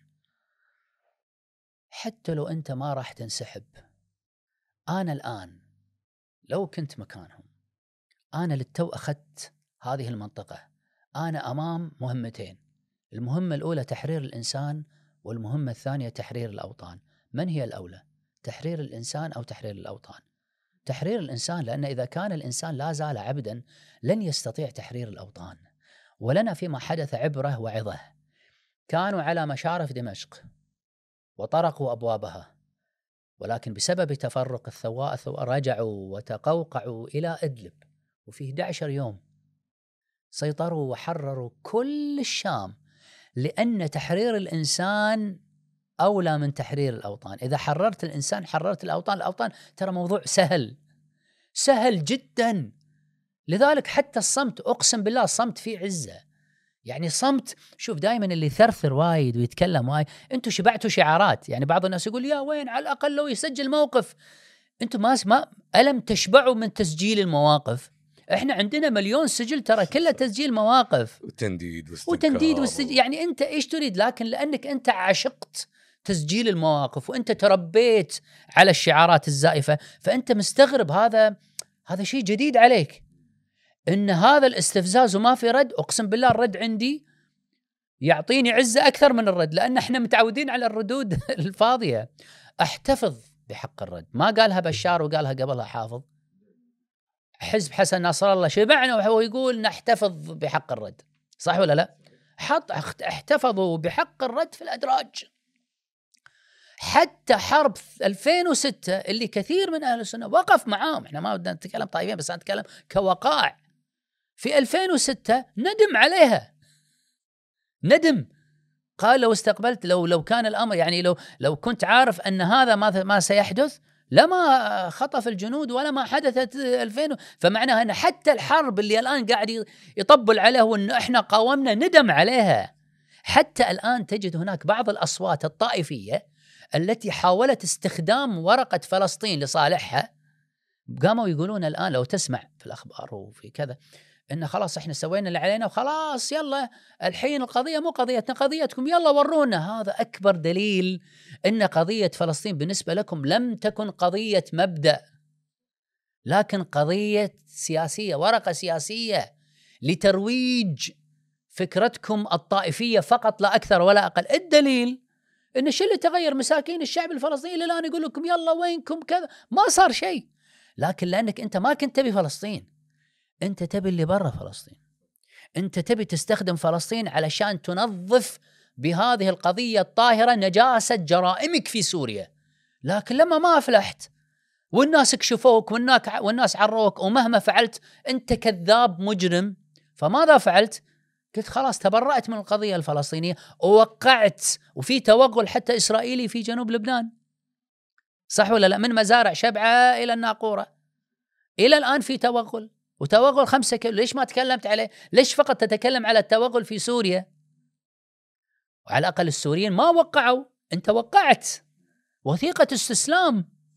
حتى لو أنت ما راح تنسحب، أنا الآن لو كنت مكانهم، أنا للتو أخذت هذه المنطقة، أنا أمام مهمتين. المهمة الأولى تحرير الإنسان، والمهمة الثانية تحرير الأوطان. من هي الأولى؟ تحرير الإنسان أو تحرير الأوطان؟ تحرير الإنسان، لأن إذا كان الإنسان لا زال عبدا لن يستطيع تحرير الأوطان. ولنا فيما حدث عبرة وعظة. كانوا على مشارف دمشق وطرقوا أبوابها، ولكن بسبب تفرق الثوار رجعوا وتقوقعوا إلى إدلب، وفي أحد عشر يوم سيطروا وحرروا كل الشام، لأن تحرير الإنسان أولى من تحرير الأوطان. إذا حررت الإنسان حررت الأوطان. الأوطان ترى موضوع سهل سهل جدا. لذلك حتى الصمت، أقسم بالله الصمت فيه عزة. يعني صمت، شوف دائما اللي ثرثر وايد ويتكلم وايد، أنتوا شبعتوا شعارات. يعني بعض الناس يقول يا وين على الأقل لو يسجل موقف. أنتوا ما ما ألم تشبعوا من تسجيل المواقف؟ إحنا عندنا مليون سجل ترى كله تسجيل مواقف وتنديد وتنديد واستج... يعني أنت إيش تريد؟ لكن لأنك أنت عشقت تسجيل المواقف وأنت تربيت على الشعارات الزائفة، فأنت مستغرب. هذا هذا شيء جديد عليك، إن هذا الاستفزاز وما في رد. أقسم بالله الرد عندي يعطيني عزة أكثر من الرد، لأن إحنا متعودين على الردود الفاضية. أحتفظ بحق الرد. ما قالها بشار وقالها قبلها حافظ. حزب حسن ناصر الله شبعنا وهو يقول نحتفظ بحق الرد، صح ولا لا؟ حط احتفظوا بحق الرد في الأدراج. حتى حرب ألفين وستة اللي كثير من أهل السنة وقف معاهم، احنا ما بدنا نتكلم طيبين بس نتكلم كوقائع. في ألفين وستة ندم عليها، ندم، قال لو استقبلت لو لو كان الأمر يعني لو لو كنت عارف أن هذا ما ما سيحدث لما خطف الجنود ولا ما حدثت ألفين. فمعناها أن حتى الحرب اللي الآن قاعد يطبل عليه وأن احنا قاومنا ندم عليها. حتى الآن تجد هناك بعض الأصوات الطائفية التي حاولت استخدام ورقة فلسطين لصالحها، قاموا يقولون الآن لو تسمع في الأخبار وفي كذا إن خلاص إحنا سوينا اللي علينا وخلاص يلا الحين القضية مو قضيتنا قضيتكم، يلا ورونا. هذا أكبر دليل إن قضية فلسطين بالنسبة لكم لم تكن قضية مبدأ، لكن قضية سياسية، ورقة سياسية لترويج فكرتكم الطائفية فقط لا أكثر ولا أقل. الدليل إن الشيء اللي تغير مساكين الشعب الفلسطيني الآن يقول لكم يلا وينكم كذا، ما صار شيء. لكن لأنك أنت ما كنت تبي فلسطين، أنت تبي اللي برا فلسطين، أنت تبي تستخدم فلسطين علشان تنظف بهذه القضية الطاهرة نجاسة جرائمك في سوريا. لكن لما ما أفلحت والناس كشفوك والناس عروك ومهما فعلت أنت كذاب مجرم، فماذا فعلت؟ قلت خلاص تبرأت من القضية الفلسطينية ووقعت. وفي توغل حتى إسرائيلي في جنوب لبنان، صح ولا لا؟ من مزارع شبعة إلى الناقورة إلى الآن في توغل، وتوغل خمسة كيلو. ليش ما تكلمت عليه؟ ليش فقط تتكلم على التوغل في سوريا؟ وعلى الأقل السوريين ما وقعوا، أنت وقعت وثيقة استسلام.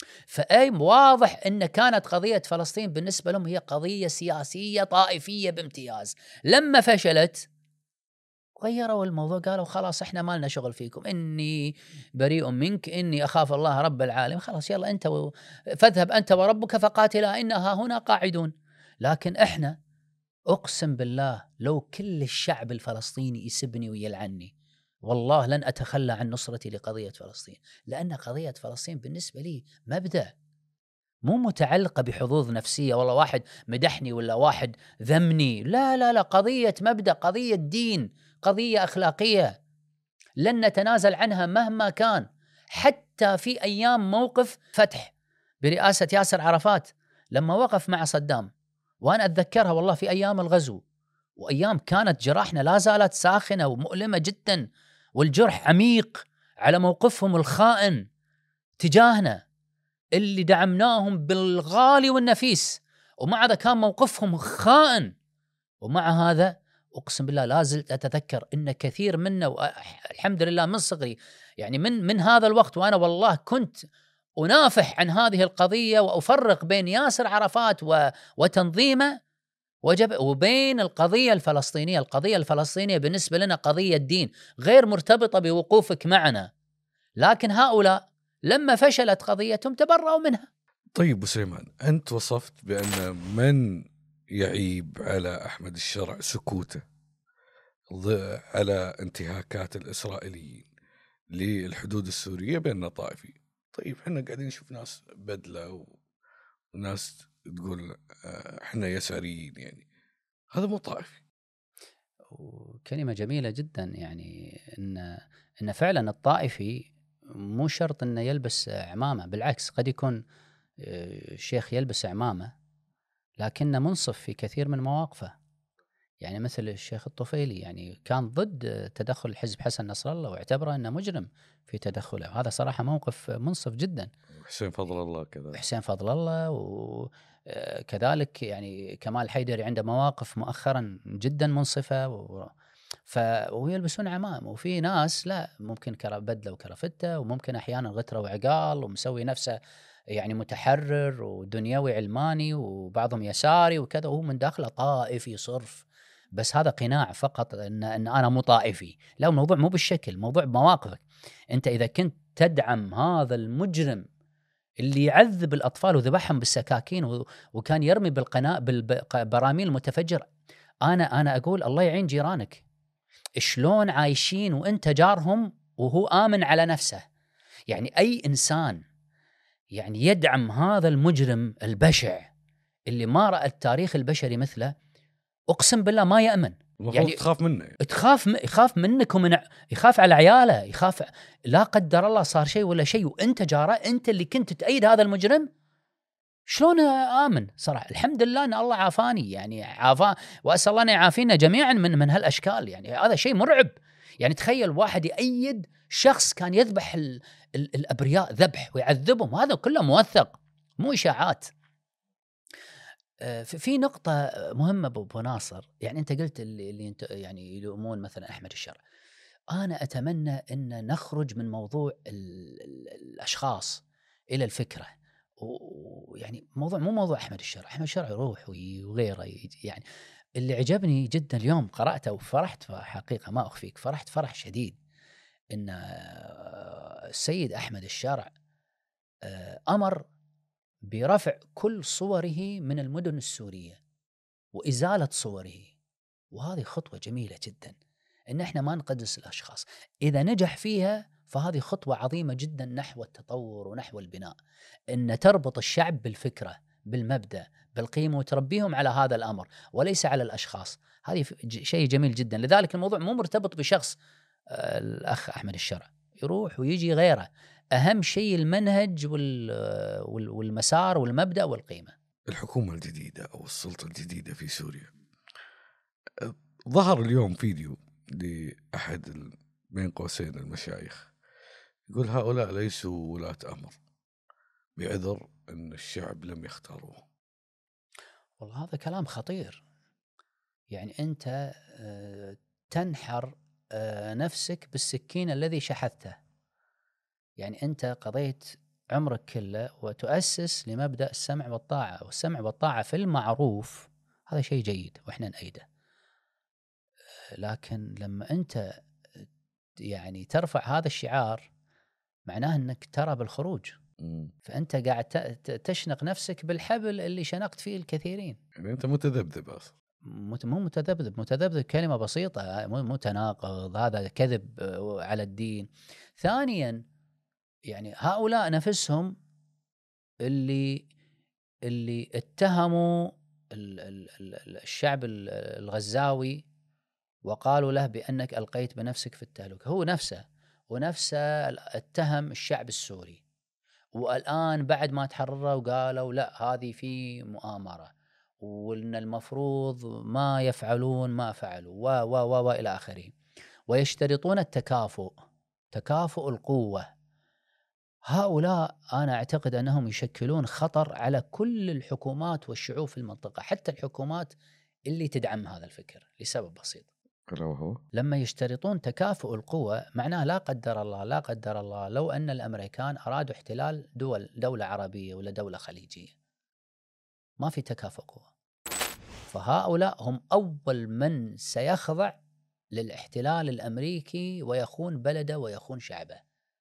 فأي واضح أن كانت قضية فلسطين بالنسبة لهم هي قضية سياسية طائفية بامتياز. لما فشلت غيروا الموضوع، قالوا خلاص احنا ما لنا شغل فيكم، اني بريء منك، اني اخاف الله رب العالمين، خلاص يلا انت و... فاذهب انت وربك فقاتلا انها هنا قاعدون. لكن احنا اقسم بالله لو كل الشعب الفلسطيني يسبني ويلعني والله لن اتخلى عن نصرتي لقضية فلسطين، لان قضية فلسطين بالنسبة لي مبدأ، مو متعلقة بحظوظ نفسية، والله واحد مدحني ولا واحد ذمني، لا لا لا، قضية مبدأ، قضية دين، قضية أخلاقية لن نتنازل عنها مهما كان. حتى في أيام موقف فتح برئاسة ياسر عرفات لما وقف مع صدام، وأنا أتذكرها والله في أيام الغزو، وأيام كانت جراحنا لا زالت ساخنة ومؤلمة جدا، والجرح عميق على موقفهم الخائن تجاهنا اللي دعمناهم بالغالي والنفيس، ومع ذا كان موقفهم خائن. ومع هذا أقسم بالله لا زلت أتذكر إن كثير منا، والحمد لله من صغري يعني من من هذا الوقت وأنا والله كنت أنافح عن هذه القضية وأفرق بين ياسر عرفات وتنظيمه وجب وبين القضية الفلسطينية. القضية الفلسطينية بالنسبة لنا قضية دين غير مرتبطة بوقوفك معنا، لكن هؤلاء لما فشلت قضيتهم تبرأوا منها. طيب أبو سليمان، أنت وصفت بأن من يعيب على أحمد الشرع سكوته على انتهاكات الإسرائيليين للحدود السورية بأنه طائفي. طيب احنا قاعدين نشوف ناس بدلة وناس تقول احنا يساريين، يعني هذا مو طائفي. وكلمة جميلة جدا، يعني إن إن فعلا الطائفي مو شرط إنه يلبس عمامة، بالعكس قد يكون شيخ يلبس عمامة لكنه منصف في كثير من مواقفه. يعني مثل الشيخ الطفيلي يعني كان ضد تدخل حزب حسن نصر الله واعتبره أنه مجرم في تدخله، هذا صراحة موقف منصف جدا. حسين فضل الله كذا، حسين فضل الله وكذلك يعني كمال حيدري عنده مواقف مؤخرا جدا منصفة و... ف... ويلبسون عمام. وفي ناس لا، ممكن بدلة وكرافتة، وممكن أحيانا غترة وعقال ومسوي نفسه يعني متحرر ودنيوي علماني، وبعضهم يساري وكذا، وهو من داخله طائفي صرف. بس هذا قناع فقط إن, إن أنا مو طائفي. لا، الموضوع مو بالشكل، موضوع بمواقفك أنت. إذا كنت تدعم هذا المجرم اللي يعذب الأطفال وذبحهم بالسكاكين وكان يرمي بالقناة بالبراميل المتفجرة، أنا أنا أقول الله يعين جيرانك، شلون عايشين وأنت جارهم وهو آمن على نفسه. يعني أي إنسان يعني يدعم هذا المجرم البشع اللي ما رأى التاريخ البشري مثله، أقسم بالله ما يأمن. يعني تخاف منه، تخاف م... يخاف منك ومن يخاف على عياله، يخاف لا قدر الله صار شيء ولا شيء وأنت جاره، أنت اللي كنت تأيد هذا المجرم، شلون آمن؟ صراحة الحمد لله أن الله عافاني، يعني عافا، وأسأل الله أن يعافينا جميعا من من هالأشكال. يعني هذا شيء مرعب. يعني تخيل واحد يأيد شخص كان يذبح ال... ال... الأبرياء ذبح ويعذبهم، هذا كله موثق مو إشاعات. في نقطة مهمة أبو ناصر، يعني أنت قلت اللي, اللي انت يعني يلومون مثلا أحمد الشرع. أنا أتمنى أن نخرج من موضوع ال ال الأشخاص إلى الفكرة، ويعني موضوع مو موضوع أحمد الشرع. أحمد الشرع يروح وغيره. يعني اللي عجبني جدا اليوم قرأته وفرحت حقيقة ما أخفيك، فرحت فرح شديد أن السيد أحمد الشرع أمر برفع كل صوره من المدن السورية وإزالة صوره. وهذه خطوة جميلة جدا، إن إحنا ما نقدس الأشخاص. إذا نجح فيها فهذه خطوة عظيمة جدا نحو التطور ونحو البناء، إن تربط الشعب بالفكرة بالمبدأ بالقيمة وتربيهم على هذا الأمر وليس على الأشخاص. هذه شيء جميل جدا. لذلك الموضوع مو مرتبط بشخص الأخ أحمد الشرع، يروح ويجي غيره. أهم شيء المنهج والمسار والمبدأ والقيمة. الحكومة الجديدة أو السلطة الجديدة في سوريا، ظهر اليوم فيديو لأحد بين قوسين المشايخ يقول هؤلاء ليسوا ولاة أمر بعذر أن الشعب لم يختاروه. والله هذا كلام خطير. يعني أنت تنحر نفسك بالسكين الذي شحذته. يعني أنت قضيت عمرك كله وتؤسس لمبدأ السمع والطاعة، والسمع والطاعة في المعروف هذا شيء جيد وإحنا نأيده. لكن لما أنت يعني ترفع هذا الشعار معناه أنك ترى بالخروج، فأنت قاعد تشنق نفسك بالحبل اللي شنقت فيه الكثيرين. يعني أنت متذبذب أصلا. مو متذبذب، متذبذب كلمة بسيطة، مو تناقض، هذا كذب على الدين. ثانيا يعني هؤلاء نفسهم اللي اللي اتهموا الشعب الغزاوي وقالوا له بأنك ألقيت بنفسك في التهلكة، هو نفسه ونفسه اتهم الشعب السوري، والآن بعد ما تحرروا وقالوا لا هذه في مؤامرة وإن المفروض ما يفعلون ما فعلوا و و و إلى آخره، ويشترطون التكافؤ، تكافؤ القوة. هؤلاء أنا أعتقد أنهم يشكلون خطر على كل الحكومات والشعوب في المنطقة، حتى الحكومات اللي تدعم هذا الفكر، لسبب بسيط. هو لما يشترطون تكافؤ القوة معناه لا قدر الله لا قدر الله لو أن الأمريكان أرادوا احتلال دول دولة عربية ولا دولة خليجية، ما في تكافؤ قوة، فهؤلاء هم أول من سيخضع للاحتلال الأمريكي ويخون بلده ويخون شعبه.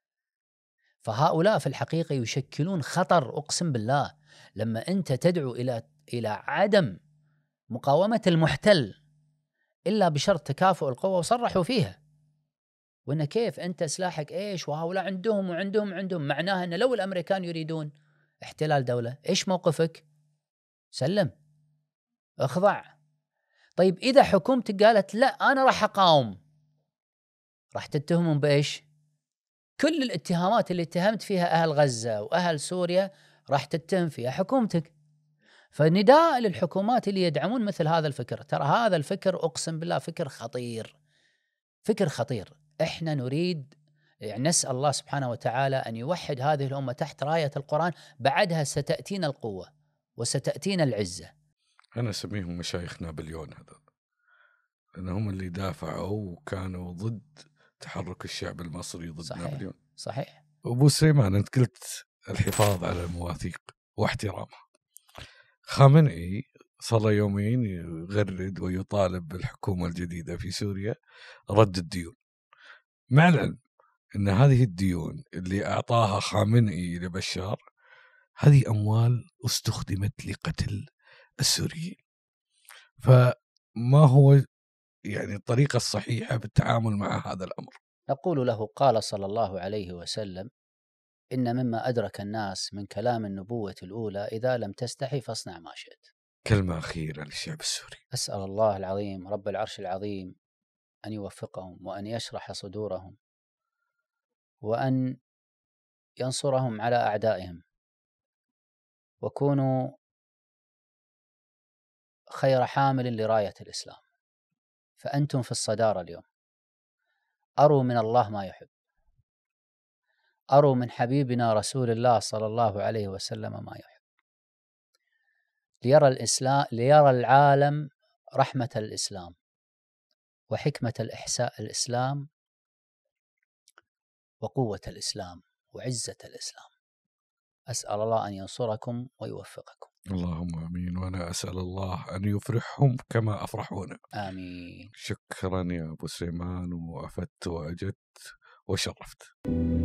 فهؤلاء في الحقيقة يشكلون خطر، أقسم بالله. لما أنت تدعو إلى إلى عدم مقاومة المحتل إلا بشرط تكافؤ القوة، وصرحوا فيها، وإن كيف أنت سلاحك إيش وهؤلاء عندهم وعندهم عندهم، معناها أن لو الأمريكان يريدون احتلال دولة إيش موقفك؟ سلم، اخضع. طيب إذا حكومتك قالت لا أنا راح أقاوم، راح تتهمون بإيش؟ كل الاتهامات اللي اتهمت فيها أهل غزة وأهل سوريا راح تتهم فيها حكومتك. فنداء للحكومات اللي يدعمون مثل هذا الفكر، ترى هذا الفكر أقسم بالله فكر خطير، فكر خطير. إحنا نريد يعني نسأل الله سبحانه وتعالى أن يوحد هذه الأمة تحت راية القرآن، بعدها ستأتينا القوة وستأتينا العزة. أنا أسميهم مشايخ نابليون هذا، لأنهم اللي دافعوا وكانوا ضد تحرك الشعب المصري ضد صحيح. نابليون. صحيح. أبو سليمان، أنت قلت الحفاظ على المواثيق واحترامها. خامنئي صار يومين يغرد ويطالب بالحكومة الجديدة في سوريا رد الديون، مع العلم أن هذه الديون اللي أعطاها خامنئي لبشار هذه أموال استخدمت لقتل السوريين. فما هو يعني الطريقة الصحيحة بالتعامل مع هذا الأمر؟ نقول له قال صلى الله عليه وسلم: إن مما أدرك الناس من كلام النبوة الأولى إذا لم تستحي فاصنع ما شئت. كلمة أخيرة للشعب السوري. أسأل الله العظيم رب العرش العظيم أن يوفقهم وأن يشرح صدورهم وأن ينصرهم على أعدائهم، وكونوا خير حامل لراية الإسلام، فأنتم في الصدارة اليوم. أروا من الله ما يحب، أروا من حبيبنا رسول الله صلى الله عليه وسلم ما يحب، ليرى الإسلام، ليرى العالم رحمة الإسلام وحكمة الإحساء الإسلام وقوة الإسلام وعزة الإسلام. أسأل الله أن ينصركم ويوفقكم. اللهم آمين. وأنا أسأل الله أن يفرحهم كما أفرحونا. آمين. شكرا يا أبو سليمان، وأفدت وأجدت وشرفت.